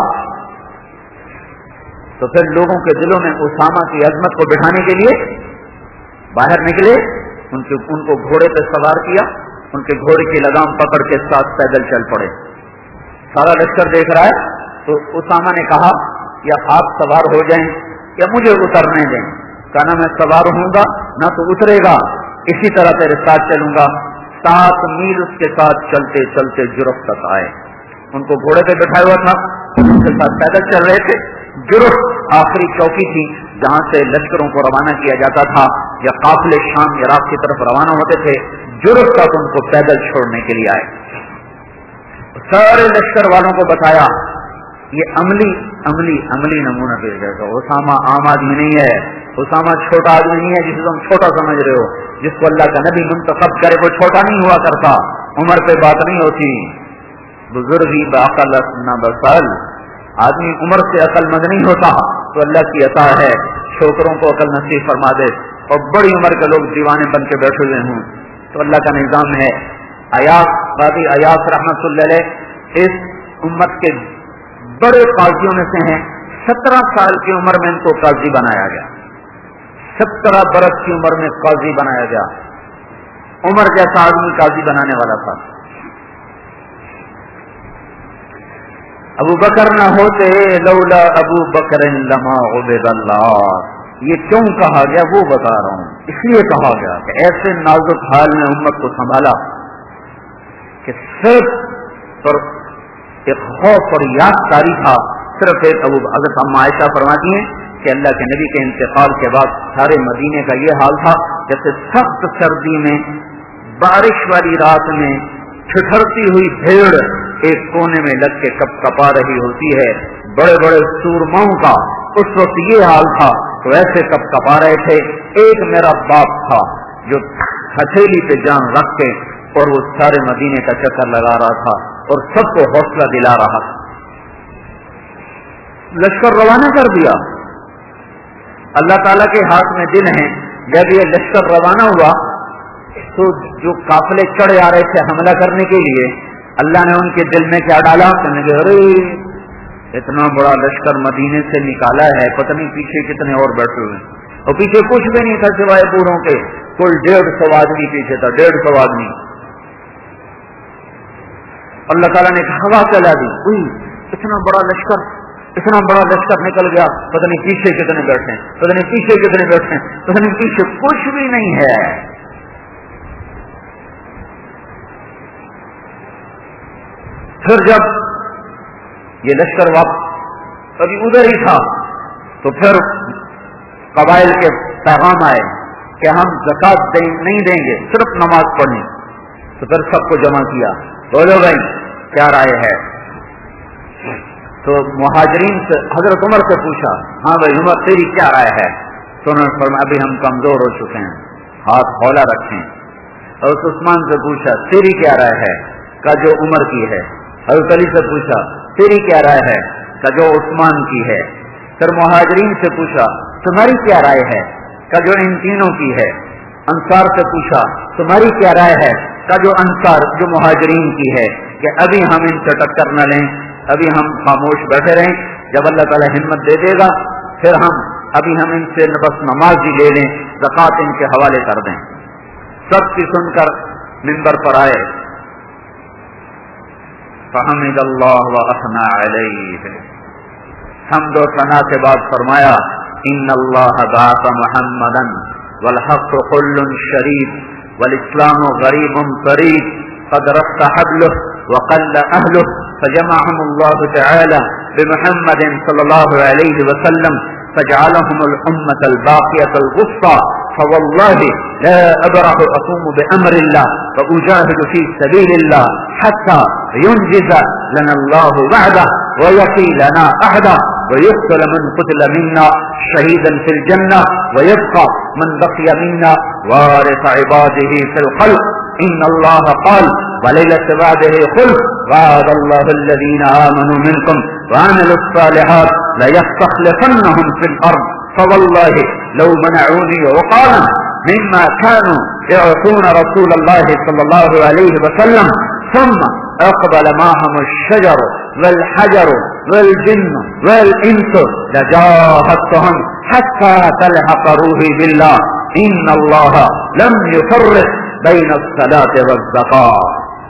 तो फिर लोगों के दिलों में उसामा की अजमत को बिठाने के लिए बाहर निकले, उनको घोड़े पर सवार किया, उनके घोड़े की लगाम पकड़ के साथ पैदल चल पड़े। सारा लश्कर देख रहा है, तो उसामा ने कहा या आप सवार हो जाएं या मुझे उतरने दें। कहा ना मैं सवार होऊंगा ना तो उतरेगा, इसी तरह तेरे साथ चलूंगा। 7 मील उसके साथ चलते चलते जुरफ तक आए, उनको घोड़े पे बैठाया हुआ था, उनके साथ पैदल चल रहे थे। जुरफ आखिरी चौकी थी जहां से लश्करों को रवाना किया जाता था या काफिले शाम इराक की तरफ रवाना होते थे, जुरफ तक उनको पैदल छोड़ने के लिए आए। सारे लश्कर वालों को बताया ये अमली नमूना पेश करेगा। उसामा आम आदमी नहीं है, उसामा छोटा आदमी नहीं है जिसे तुम छोटा समझ रहे हो, जिसको अल्लाह का नबी मुंतखब करे वो छोटा नहीं हुआ करता, उम्र पे बात नहीं होती। बुजुर्गी बाकल न बसल, आदमी उम्र से अकलमंद नहीं होता, तो अल्लाह की अता है छोकरों को अकल नसीब फरमा दे, और बड़ी उम्र के लोग दीवाने बन के बैठे हुए हों तो अल्लाह का निजाम है। अयास रहमतुल्लाह अलैह इस उम्मत के बड़े काजियों में से हैं। 17 साल की उम्र में इनको काजी बनाया गया, 17 बरस की उम्र में काजी बनाया गया। उमर जैसा आदमी काजी बनाने वाला था। अबू बकर न होते लौला अबू बकर लमा उबैदल्लाह, ये क्यों कहा गया वो बता रहा हूं। इसलिए कहा गया कि ऐसे नाजुक हाल में उम्मत को संभाला कि सिर्फ और एक खौफ और याद तारी था, सिर्फ एक अबू हज़रत अम्मा आयशा फरमाती हैं कि अल्लाह के नबी के इंतकाल के बाद सारे मदीने का ये हाल था जैसे सख्त सर्दी में बारिश वाली रात में ठिठुरती हुई भेड़ एक कोने में लग के कपा रही होती है, बड़े बड़े सूरमाओं का उस वक्त ये हाल था। तो ऐसे कपा रहे थे। एक मेरा बाप था जो हथेली पे जान रख के और वो सारे मदीने का चक्कर लगा रहा था और सबको हौसला दिला रहा था। लश्कर रवाना कर दिया, अल्लाह ताला के हाथ में दिन है। जब ये लश्कर रवाना हुआ तो जो काफिले चढ़े आ रहे थे हमला करने के लिए, अल्लाह ने उनके दिल में क्या डाला, कहने लगे अरे इतना बड़ा लश्कर मदीने से निकाला है, पता नहीं पीछे कितने और बैठे हुए। اور پیچھے کچھ بھی نہیں تھا سوائے بوڑھوں کے. کل 150 آدمی پیچھے تھا, 150 آدمی. اللہ تعالیٰ نے ایک ہوا چلا دی, اتنا بڑا لشکر نکل گیا, پتہ نہیں پیچھے کتنے بیٹھے ہیں, پتہ نہیں پیچھے کتنے بیٹھے ہیں, پتہ نہیں پیچھے کچھ بھی نہیں ہے. پھر جب یہ لشکر واپس ابھی ادھر ہی تھا تو پھر قبائل کے پیغام آئے کہ ہم زکات نہیں دیں گے, صرف نماز پڑھنی. تو پھر سب کو جمع کیا, بولو بھائی کیا رائے ہے. تو مہاجرین سے حضرت عمر سے پوچھا, ہاں بھائی عمر تیری کیا رائے ہے. تو انہوں نے فرمایا ابھی ہم کمزور ہو چکے ہیں, ہاتھ ہولہ رکھیں. اور عثمان سے پوچھا تیری کیا رائے ہے, کا جو عمر کی ہے. حضرت علی سے پوچھا تیری کیا رائے ہے, کا جو عثمان کی ہے. پھر مہاجرین سے پوچھا تمہاری کیا رائے ہے, کا جو ان تینوں کی ہے. انصار سے پوچھا تمہاری کیا رائے ہے, کا جو انصار جو مہاجرین کی ہے, کہ ابھی ہم ان سے ٹکر نہ لیں, ابھی ہم خاموش بیٹھے رہیں, جب اللہ تعالیٰ ہمت دے دے گا پھر ابھی ہم ان سے بس نماز ہی لے لیں, زکات ان کے حوالے کر دیں. سب کی سن کر منبر پر آئے, فحمد اللہ واثنى علیہ, حمد و ثنا کے بعد فرمایا ان اللہ بعث محمدا والحق قل شریف والاسلام غریب قریب قد رق حبله وقل اهله فجمعهم الله تعالى بمحمد صلی اللہ علیہ وسلم فجعلهم الامة الباقية الوسطى فوالله لا أبرح أقوم بأمر الله وأجاهد في سبيل الله حتى ينجز لنا الله وعده ويقي لنا أحدا ويقتل من قتل منا شهيدا في الجنة ويبقى من بقي منا وارث عباده في الخلق إن الله قال وليلة بعده خلق وعد الله الذين آمنوا منكم وعملوا الصالحات ليستخلفنهم في الأرض فوالله لو منعوني عقالا مما كانوا يعطون رسول الله صلى الله عليه وسلم ثم اقبل معهم الشجر والحجر والجن والانس لجاهدتهم حتى تلحق روحي بالله ان الله لم يفرق بين الصلاة والزكاة.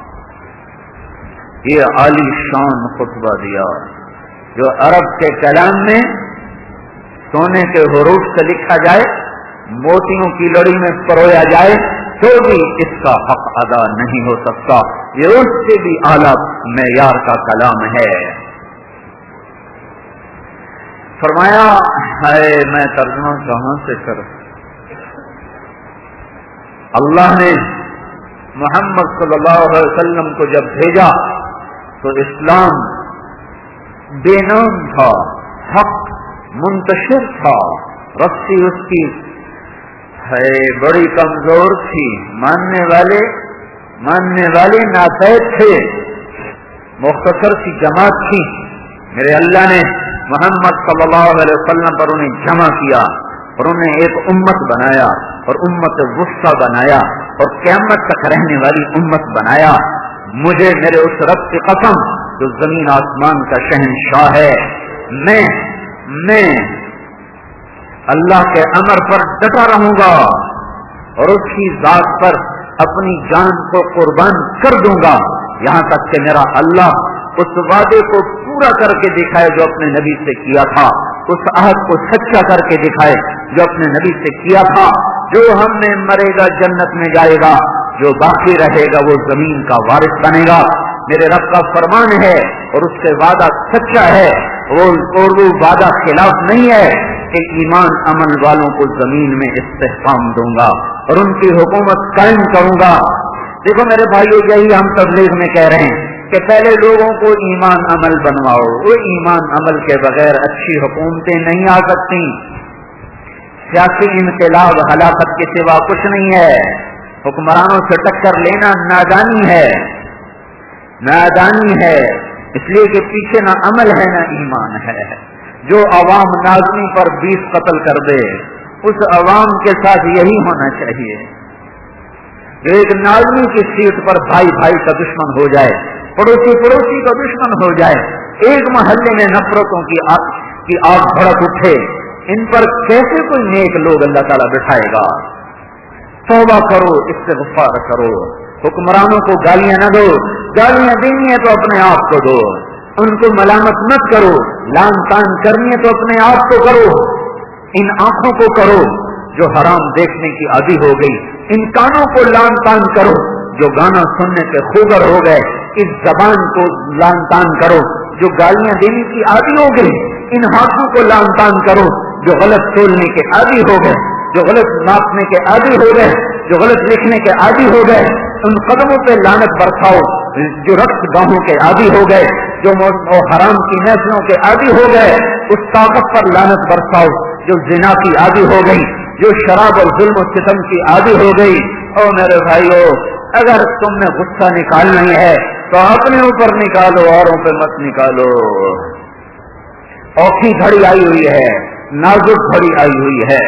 یہ عالی شان خطبہ دیا جو عرب کے کلام میں سونے کے حروف سے لکھا جائے, موتیوں کی لڑی میں پرویا جائے تو بھی اس کا حق ادا نہیں ہو سکتا. یہ اس سے بھی اعلیٰ معیار کا کلام ہے. فرمایا ہے میں ترجمہ کہاں سے کروں. اللہ نے محمد صلی اللہ علیہ وسلم کو جب بھیجا تو اسلام بے نام تھا, حق منتشر تھا, رسی اس کی بڑی کمزور تھی, ماننے والے ناقید تھے, مختصر سی جماعت تھی. میرے اللہ نے محمد صلی اللہ علیہ وسلم پر انہیں جمع کیا اور انہیں ایک امت بنایا اور امت وسطی بنایا اور قیامت تک رہنے والی امت بنایا. مجھے میرے اس رب کی قسم جو زمین آسمان کا شہنشاہ ہے, میں اللہ کے امر پر ڈٹا رہوں گا اور اس کی ذات پر اپنی جان کو قربان کر دوں گا یہاں تک کہ میرا اللہ اس وعدے کو پورا کر کے دکھائے جو اپنے نبی سے کیا تھا, اس عہد کو سچا کر کے دکھائے جو اپنے نبی سے کیا تھا. جو ہم میں مرے گا جنت میں جائے گا, جو باقی رہے گا وہ زمین کا وارث بنے گا. میرے رب کا فرمان ہے اور اس سے وعدہ سچا ہے اور وہ وعدہ خلاف نہیں ہے کہ ایمان عمل والوں کو زمین میں استحکام دوں گا اور ان کی حکومت قائم کروں گا. دیکھو میرے بھائیو, یہی ہم تبلیغ میں کہہ رہے ہیں کہ پہلے لوگوں کو ایمان عمل بنواؤ. وہ ایمان عمل کے بغیر اچھی حکومتیں نہیں آ سکتی. سیاسی انقلاب ہلاکت کے سوا کچھ نہیں ہے. حکمرانوں سے ٹکر لینا نادانی ہے, اس لیے کہ پیچھے نہ عمل ہے نہ ایمان ہے. جو عوام نازمی پر 20 قتل کر دے اس عوام کے ساتھ یہی ہونا چاہیے. جو ایک نازمی کی سیٹ پر بھائی بھائی کا دشمن ہو جائے, پڑوسی کا دشمن ہو جائے, ایک محلے میں نفرتوں کی آگ بھڑک اٹھے, इन पर कैसे कोई नेक लोग अल्लाह ताला बिठाएगा। तौबा करो, इस्तिग़फ़ार करो, हुक्मरानों को गालियां न दो, गालियां देनी है तो अपने आप को दो, उनको मलामत मत करो, लान तान करनी है तो अपने आप को करो। इन आंखों को करो जो हराम देखने की आदी हो गई, इन कानों को लान तान करो जो गाना सुनने से खूगर हो गए, इस जबान को लान तान करो जो गालियां देने की आदी हो गई, इन हाथों को लान तान करो जो गलत तोलने के आदी हो गए, जो गलत नापने के आदी हो गए, जो गलत लिखने के आदी हो गए, उन कदमों पे लानत बरसाओ जो रक्त गाहों के आदी हो गए, जो हराम की नस्लों के आदी हो गए, उस ताकत पर लानत बरसाओ जो जिना की आदी हो गई, जो शराब और जुल्म और सितम की आदी हो गई। ओ मेरे भाइयों, अगर तुमने गुस्सा निकालना ही है तो अपने ऊपर निकालो, औरों पे मत निकालो। औखी घड़ी आई हुई है, नाजुक घड़ी आई हुई है।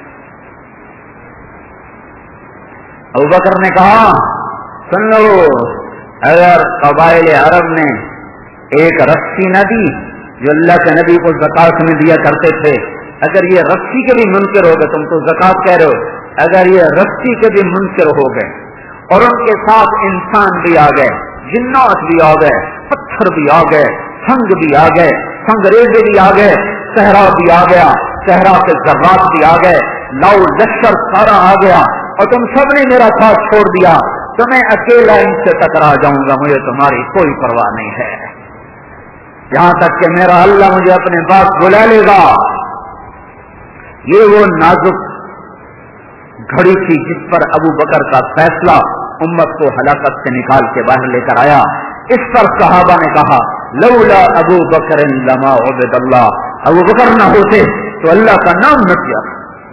अबू बकर ने कहा, सुन लो, अगर कबाइल अरब ने एक रस्सी न दी जो अल्लाह के नबी को ज़कात में दिया करते थे, अगर ये रस्सी के भी मुनकिर हो गए, तुम तो ज़कात कह रहे हो, अगर ये रस्सी के भी मुनकिर हो गए और उनके साथ इंसान भी आ गए, जिन्नात भी आ गए, पत्थर भी आ गए, संग भी आ गए, संगरेजे भी आ गए, सहरा भी आ गया, सहरा के जर्रात भी आ गए, लाओ लश्कर सारा आ गया और तुम सब ने मेरा साथ छोड़ दिया, तो मैं अकेला इनसे टकरा जाऊंगा, मुझे तुम्हारी कोई परवाह नहीं है, यहां तक कि मेरा अल्लाह मुझे अपने पास बुला लेगा। ये वो नाजुक घड़ी थी जिस पर अबू बकर का फैसला उम्मत को हलाकत से निकाल के बाहर लेकर आया। इस पर सहाबा ने कहा, लौला अबू बकर लमा उबदल्लाह, अबू बकर न होते तो अल्लाह का नाम न किया।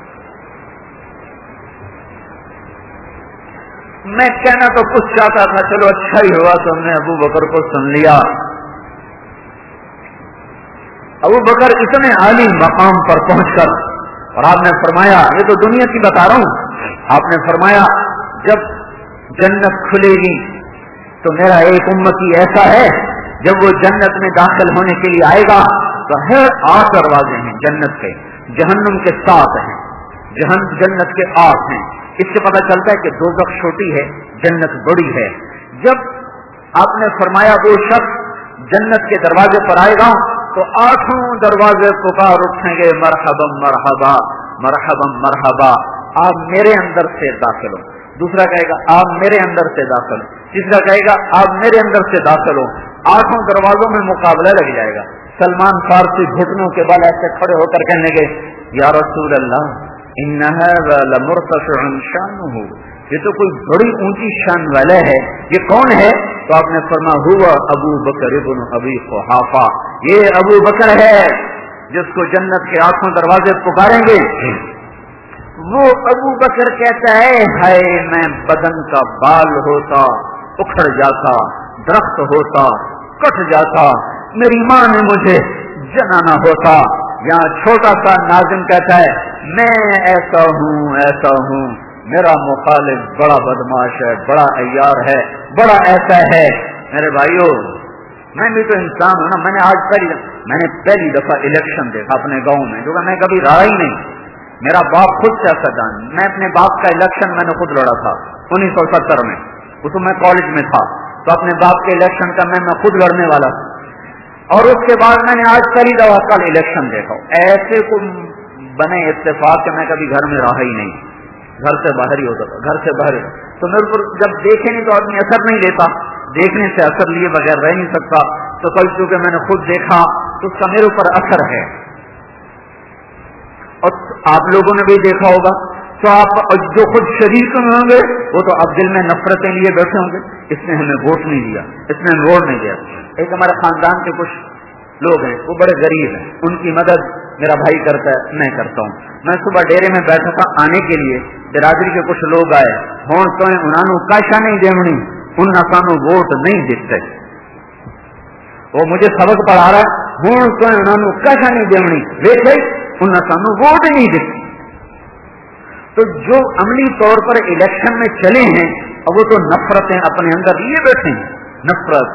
मैं कहना तो कुछ चाहता था, चलो अच्छा ही हुआ तुमने अबू बकर को सुन लिया। अबू बकर इतने आली मकाम पर पहुंचकर, और आपने फरमाया, ये तो दुनिया की बता रहा हूं, आपने फरमाया जब जन्नत खुलेगी तो मेरा एक उम्मती ऐसा है, जब वो जन्नत में दाखिल होने के लिए आएगा तो है 8 दरवाजे हैं जन्नत के, जहन्नुम के 7 हैं, जन्नत के 8 हैं। इससे पता चलता है कि दोज़ख छोटी है, जन्नत बड़ी है। जब आपने फरमाया वो शख्स जन्नत के दरवाजे पर आएगा तो 8 दरवाजे पुकार उठेंगे, मरहबम मरहबा मरहबम मरहबा, आप मेरे अंदर से दाखिल हो। दूसरा कहेगा आप मेरे अंदर से दाखिल हो, तीसरा कहेगा आप मेरे अंदर से दाखिल हो। 8 दरवाजों में मुकाबला लग जाएगा। सलमान फारसी घुटनों के बल ऐसे खड़े होकर कहने लगे, या रसूल अल्लाह, इन्नहा लमुरतफ़िउन शानुहु, ये तो कोई बड़ी ऊंची शान वाला है, ये कौन है? तो आपने फरमाया, हुवा अबू बकर इब्न अबी कुहाफा, ये अबू बकर है जिसको जन्नत के 8 दरवाजे पुकारेंगे। वो अबू बकर कहता है, हाय मैं बदन का बाल होता उखड़ जाता, दरख्त होता कट जाता, मेरी माँ ने मुझे जनाना होता। यहाँ छोटा सा नाज़िम कहता है, मैं ऐसा हूँ, मेरा मुखालिफ बड़ा बदमाश है, बड़ा अय्यार है, बड़ा ऐसा है। मेरे भाइयों, मैं भी तो इंसान हूं ना। मैंने पहली दफा इलेक्शन देखा अपने गांव में, जो मैं कभी रहा ही नहीं। मेरा बाप खुद सियासतदान, मैं अपने बाप का इलेक्शन मैंने खुद लड़ा था 1970 में, उस मैं कॉलेज में था, तो अपने बाप के इलेक्शन का मैं खुद लड़ने वाला था। और उसके बाद मैंने आज पहली दफा कल इलेक्शन देखा। ऐसे को बने इत्तेफाक कि मैं कभी घर में रहा ही नहीं, घर से बाहर ही होता था, घर से बाहर। तो मेरे ऊपर जब देखे नहीं तो आदमी असर नहीं लेता, देखने से असर लिए बगैर रह नहीं सकता। तो कल चूंकि मैंने खुद देखा तो उसका मेरे ऊपर असर है, और आप लोगों ने भी देखा होगा। तो आप जो खुद शरीक में होंगे वो तो अब दिल में नफरतें लिए बैठे होंगे, इसने हमें वोट नहीं दिया, इसने हमें वोट नहीं दिया। एक हमारे खानदान के कुछ लोग हैं, वो बड़े गरीब हैं, उनकी मदद मेरा भाई करता है, मैं करता हूँ। मैं सुबह डेरे में बैठा था आने के लिए, बिरादरी के कुछ लोग आए, हों तो उन्होंने काशा नहीं देवनी, उन सानू वोट नहीं देते। वो मुझे सबक पढ़ा रहा है, हों तो उन्होंने काशा नहीं देवनी, देख उन सानू वोट नहीं देती। तो जो अमली तौर पर इलेक्शन में चले हैं, अब वो तो नफरतें अपने अंदर लिए बैठे हैं, नफरत,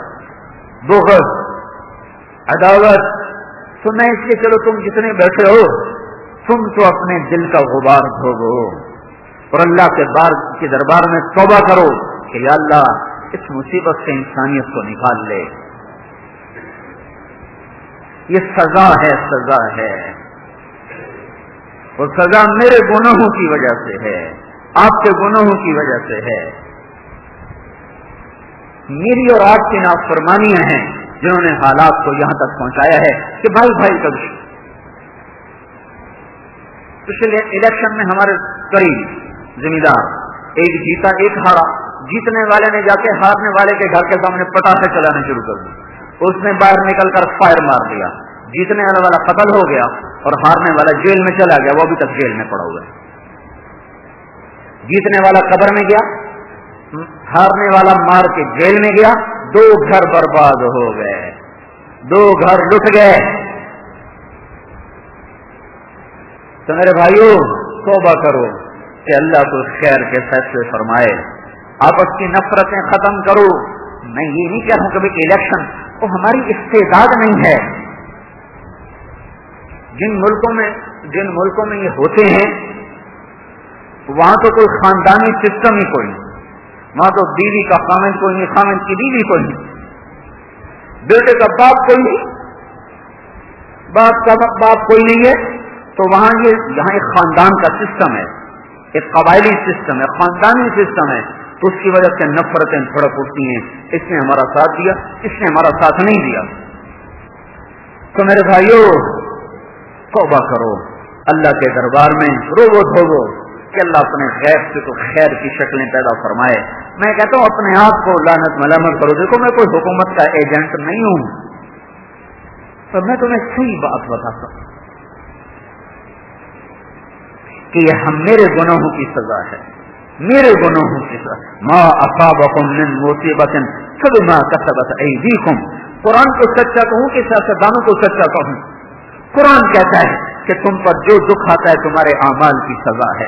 बुग़्ज़, अदावत। तो मैं इसलिए, चलो तुम जितने बैठे हो तुम तो अपने दिल का गुबार धोवो और अल्लाह के दरबार में तौबा करो कि या अल्लाह इस मुसीबत से इंसानियत को निकाल ले। ये सजा है, सजा है, और सजा मेरे गुनाहों की वजह से है, आपके गुनाहों की वजह से है। मेरी और आपकी नाफरमानियां हैं जिन्होंने हालात को यहां तक पहुंचाया है कि भाई भाई का दुश्मन। पिछले इलेक्शन में हमारे करीब जिम्मेदार, एक जीता एक हारा। जीतने वाले ने जाके हारने वाले के घर के सामने पटाखे चलाने शुरू कर दिए, उसने बाहर निकलकर फायर मार दिया। जीतने वाला कत्ल हो गया और हारने वाला जेल में चला गया, वो अभी तक जेल में पड़ा हुआ है। जीतने वाला कब्र में गया, हारने वाला मार के जेल में गया। 2 घर बर्बाद हो गए, 2 घर लुट गए। तो मेरे भाइयों, तौबा करो कि अल्लाह को खैर के फैसले फरमाए, आपस की नफरतें खत्म करो। मैं ये नहीं कह रहा हूं कभी इलेक्शन वो हमारी इस्तेदाद नहीं है। जिन मुल्कों में ये होते हैं वहां तो कोई खानदानी सिस्टम ही कोई नहीं, वहां तो बीवी का खामिद कोई नहीं, खामिद की बीवी कोई नहीं, बेटे का बाप कोई नहीं, बाप का बाप कोई नहीं है। तो यहाँ एक खानदान का सिस्टम है, एक कबायली सिस्टम है, खानदानी सिस्टम है। तो उसकी वजह से नफरतें भड़क उठती हैं, इसने हमारा साथ दिया, इसने हमारा साथ नहीं दिया। तो मेरे भाइयों, तौबा करो, अल्लाह के दरबार में रोवो धोवो कि अल्लाह अपने गैब से तो खैर की शक्लें पैदा फरमाए। मैं कहता हूं अपने आप को लानत मलामत करो। देखो मैं कोई हुकूमत का एजेंट नहीं हूं, तो मैं तुम्हें सही बात बताता हूं कि यह मेरे गुनाहों की सजा है, मेरे गुनाहों की सजा। मां असाबकुम मिन मुसीबतिन फबिमा कसबत अयदीकुम। कुरान को सच्चा कहूं कि सियासतदानों को सच्चा कहूं? कुरान कहता है कि तुम पर जो दुख आता है तुम्हारे आमाल की सजा है।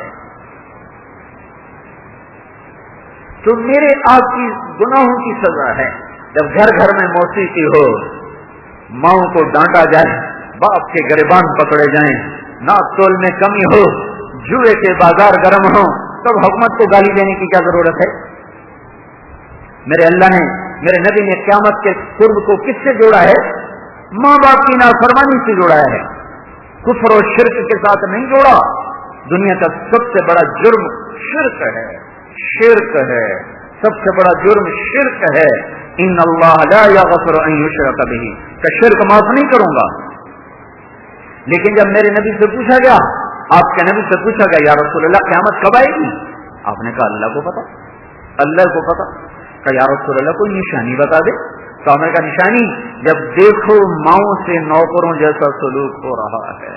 तो मेरे आपकी गुनाहों की सजा है। जब घर घर में मौसीकी हो, माओं को डांटा जाए, बाप के गिरबान पकड़े जाएं, नाप तोल में कमी हो, जुए के बाजार गर्म हो, तब हुकूमत को गाली देने की क्या जरूरत है? मेरे अल्लाह ने, मेरे नबी ने क़यामत के कुर्ब को किससे जोड़ा है? माँ बाप की नाफरमानी से जोड़ा है, कुफ्र और शिर्क के साथ नहीं जोड़ा। दुनिया का सबसे बड़ा जुर्म शिर्क है, शिर्क है, सबसे बड़ा जुर्म शिर्क है। इन्नल्लाह ला यग़फ़िरु अन युश्रक बिही, का शिर्क माफ नहीं करूंगा। लेकिन जब मेरे नबी से पूछा गया, आपके नबी से पूछा गया, या रसूल अल्लाह क़यामत कब आएगी? आपने कहा अल्लाह को पता, अल्लाह को पता। कहा या रसूल अल्लाह कोई निशानी बता दे। तो हमें का निशानी, जब देखो माओ से नौकरों जैसा सलूक हो रहा है।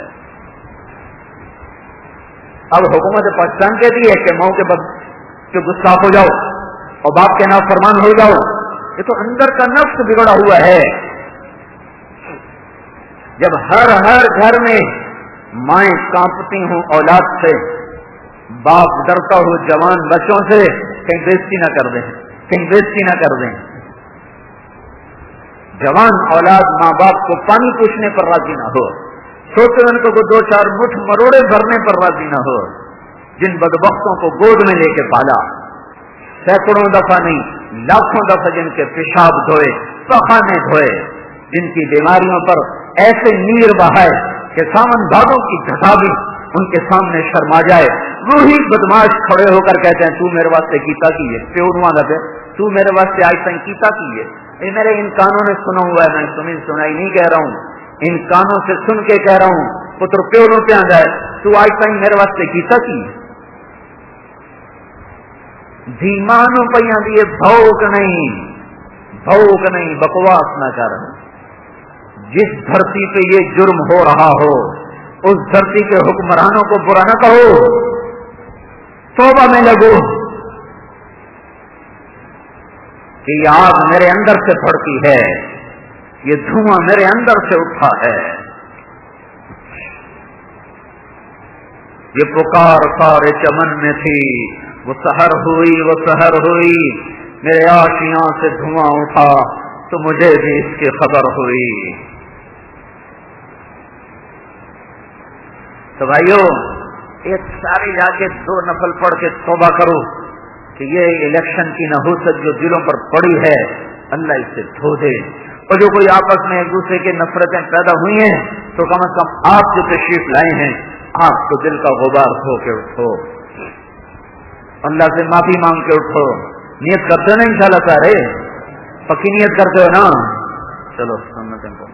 अब हुकूमत पाकिस्तान कहती है कि माओ के गुस्ताख हो जाओ और बाप के नाफरमान हो जाओ। ये तो अंदर का नफ्स बिगड़ा हुआ है। जब हर घर में माएं कांपती हूं औलाद से, बाप डरता हो जवान बच्चों से कहीं बेइज्जती न कर दें, कहीं बेइज्जती न कर दें। जवान औलाद माँ बाप को पानी पूछने पर राजी न हो, सोते उनको को 2-4 मुठ मरोड़े भरने पर राजी न हो। जिन बदबख्तों को गोद में लेके पाला, सैकड़ों दफा नहीं लाखों दफा जिनके पेशाब धोए, पखाने धोए, जिनकी बीमारियों पर ऐसे नीर बहाए कि सावन भादों की घटा भी उनके सामने शर्मा जाए, वही बदमाश खड़े होकर कहते हैं तू मेरे वास्ते कीता की है, प्योनुआ लगे तू मेरे वास्ते आज तक कीता की है। ये मेरे इन कानों ने सुना हुआ है, मैं सुनाई नहीं कह रहा हूँ, इन कानों से सुन के कह रहा हूँ। पुत्र प्योरों पे आ जाए, तू आज तक मेरे वास्ते कीता की धीमानो पैया दिए, भौक नहीं, बकवास न कर। जिस धरती पे ये जुर्म हो रहा हो, उस धरती के हुक्मरानों को बुरा न कहो, तौबा में लगो कि ये आग मेरे अंदर से भड़की है, ये धुआं मेरे अंदर से उठा है। ये पुकार सारे चमन में थी, वो सहर हुई, मेरे आशियां से धुआं उठा तो मुझे भी इसकी खबर हुई। تو بھائیو ایک ساری جا کے 2 نفل پڑھ کے توبہ کرو کہ یہ الیکشن کی نحوست جو دلوں پر پڑی ہے اللہ اس سے دھو دے، اور جو کوئی آپس میں ایک دوسرے کی نفرتیں پیدا ہوئی ہیں تو کم از کم آپ جو تشریف لائے ہیں آپ کو دل کا غبار دھو کے اٹھو، اللہ سے معافی مانگ کے اٹھو. نیت کرتے ہو نا انشاءاللہ سارے؟ پکی نیت کرتے ہو نا؟ چلو سنتیں کو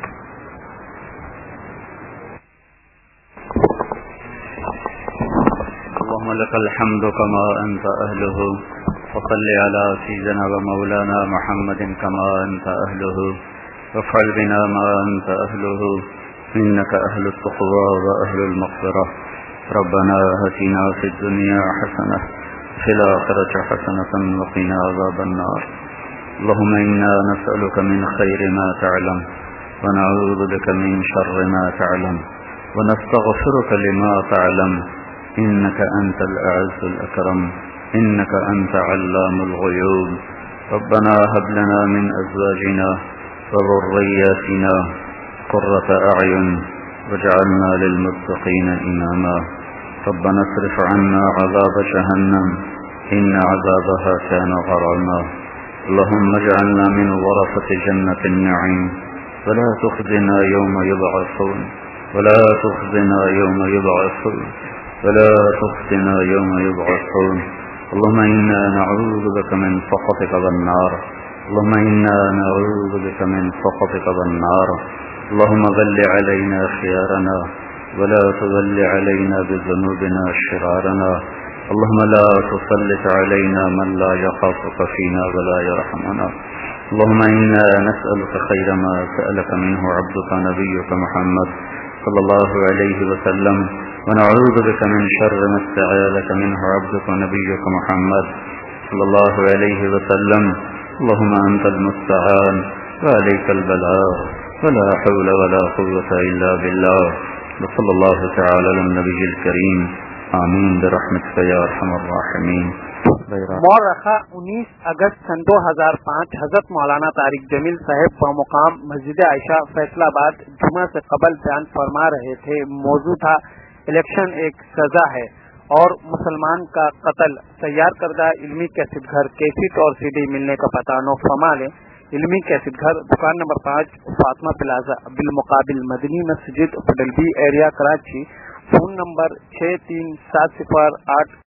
اللهم لك الحمد كما أنت أهله وصل على سيدنا ومولانا محمد كما أنت أهله وافعل بنا ما أنت أهله إنك أهل التقوى وأهل المغفرة. ربنا آتنا في الدنيا حسنة في الآخرة حسنة وقنا عذاب النار. اللهم إنا نسألك من خير ما تعلم ونعوذ بك من شر ما تعلم ونستغفرك لما تعلم إنك أنت الأعز الأكرم إنك أنت علام الغيوب. ربنا هب لنا من أزواجنا وذرياتنا قرة أعين واجعلنا للمتقين إماما. ربنا اصرف عنا عذاب جهنم إن عذابها كان غراما. اللهم اجعلنا من ورثة جنة النعيم ولا تخزنا يوم يبعثون ولا تخزنا يوم يبعثون ولا تخزنا يوم يبعثون. اللهم إنا نعوذ بك من سخطك والنار. اللهم إنا نعوذ بك من سخطك والنار. اللهم ول علينا خيارنا ولا تول علينا بذنوبنا شرارنا. اللهم لا تسلط علينا من لا يخافك فينا ولا يرحمنا. اللهم إنا نسألك خير ما سألك منه عبدك نبيك محمد صلى الله عليه وسلم ونعوذ بك من شر ما استعاذك منه عبدك نبيك محمد صلى الله عليه وسلم. اللهم أنت المستعان وعليك البلاغ ولا حول ولا قوة إلا بالله. وصلى الله تعالى على النبي الكريم. آمین برحمتک یا ارحم الراحمین. مورخہ 19 اگست سن 2005 حضرت مولانا طارق جمیل صاحب بمقام مسجد عائشہ فیصلہ آباد جمعہ سے قبل بیان فرما رہے تھے. موضوع تھا الیکشن ایک سزا ہے اور مسلمان کا قتل. تیار کردہ علمی کیسٹ گھر کیسٹ اور سی ڈی ملنے کا پتہ نوٹ فرما لیں. علمی کیسٹ گھر دکان نمبر 5 فاطمہ پلازا بالمقابل مدنی مسجد پڈل B area Karachi. Phone number 6370 8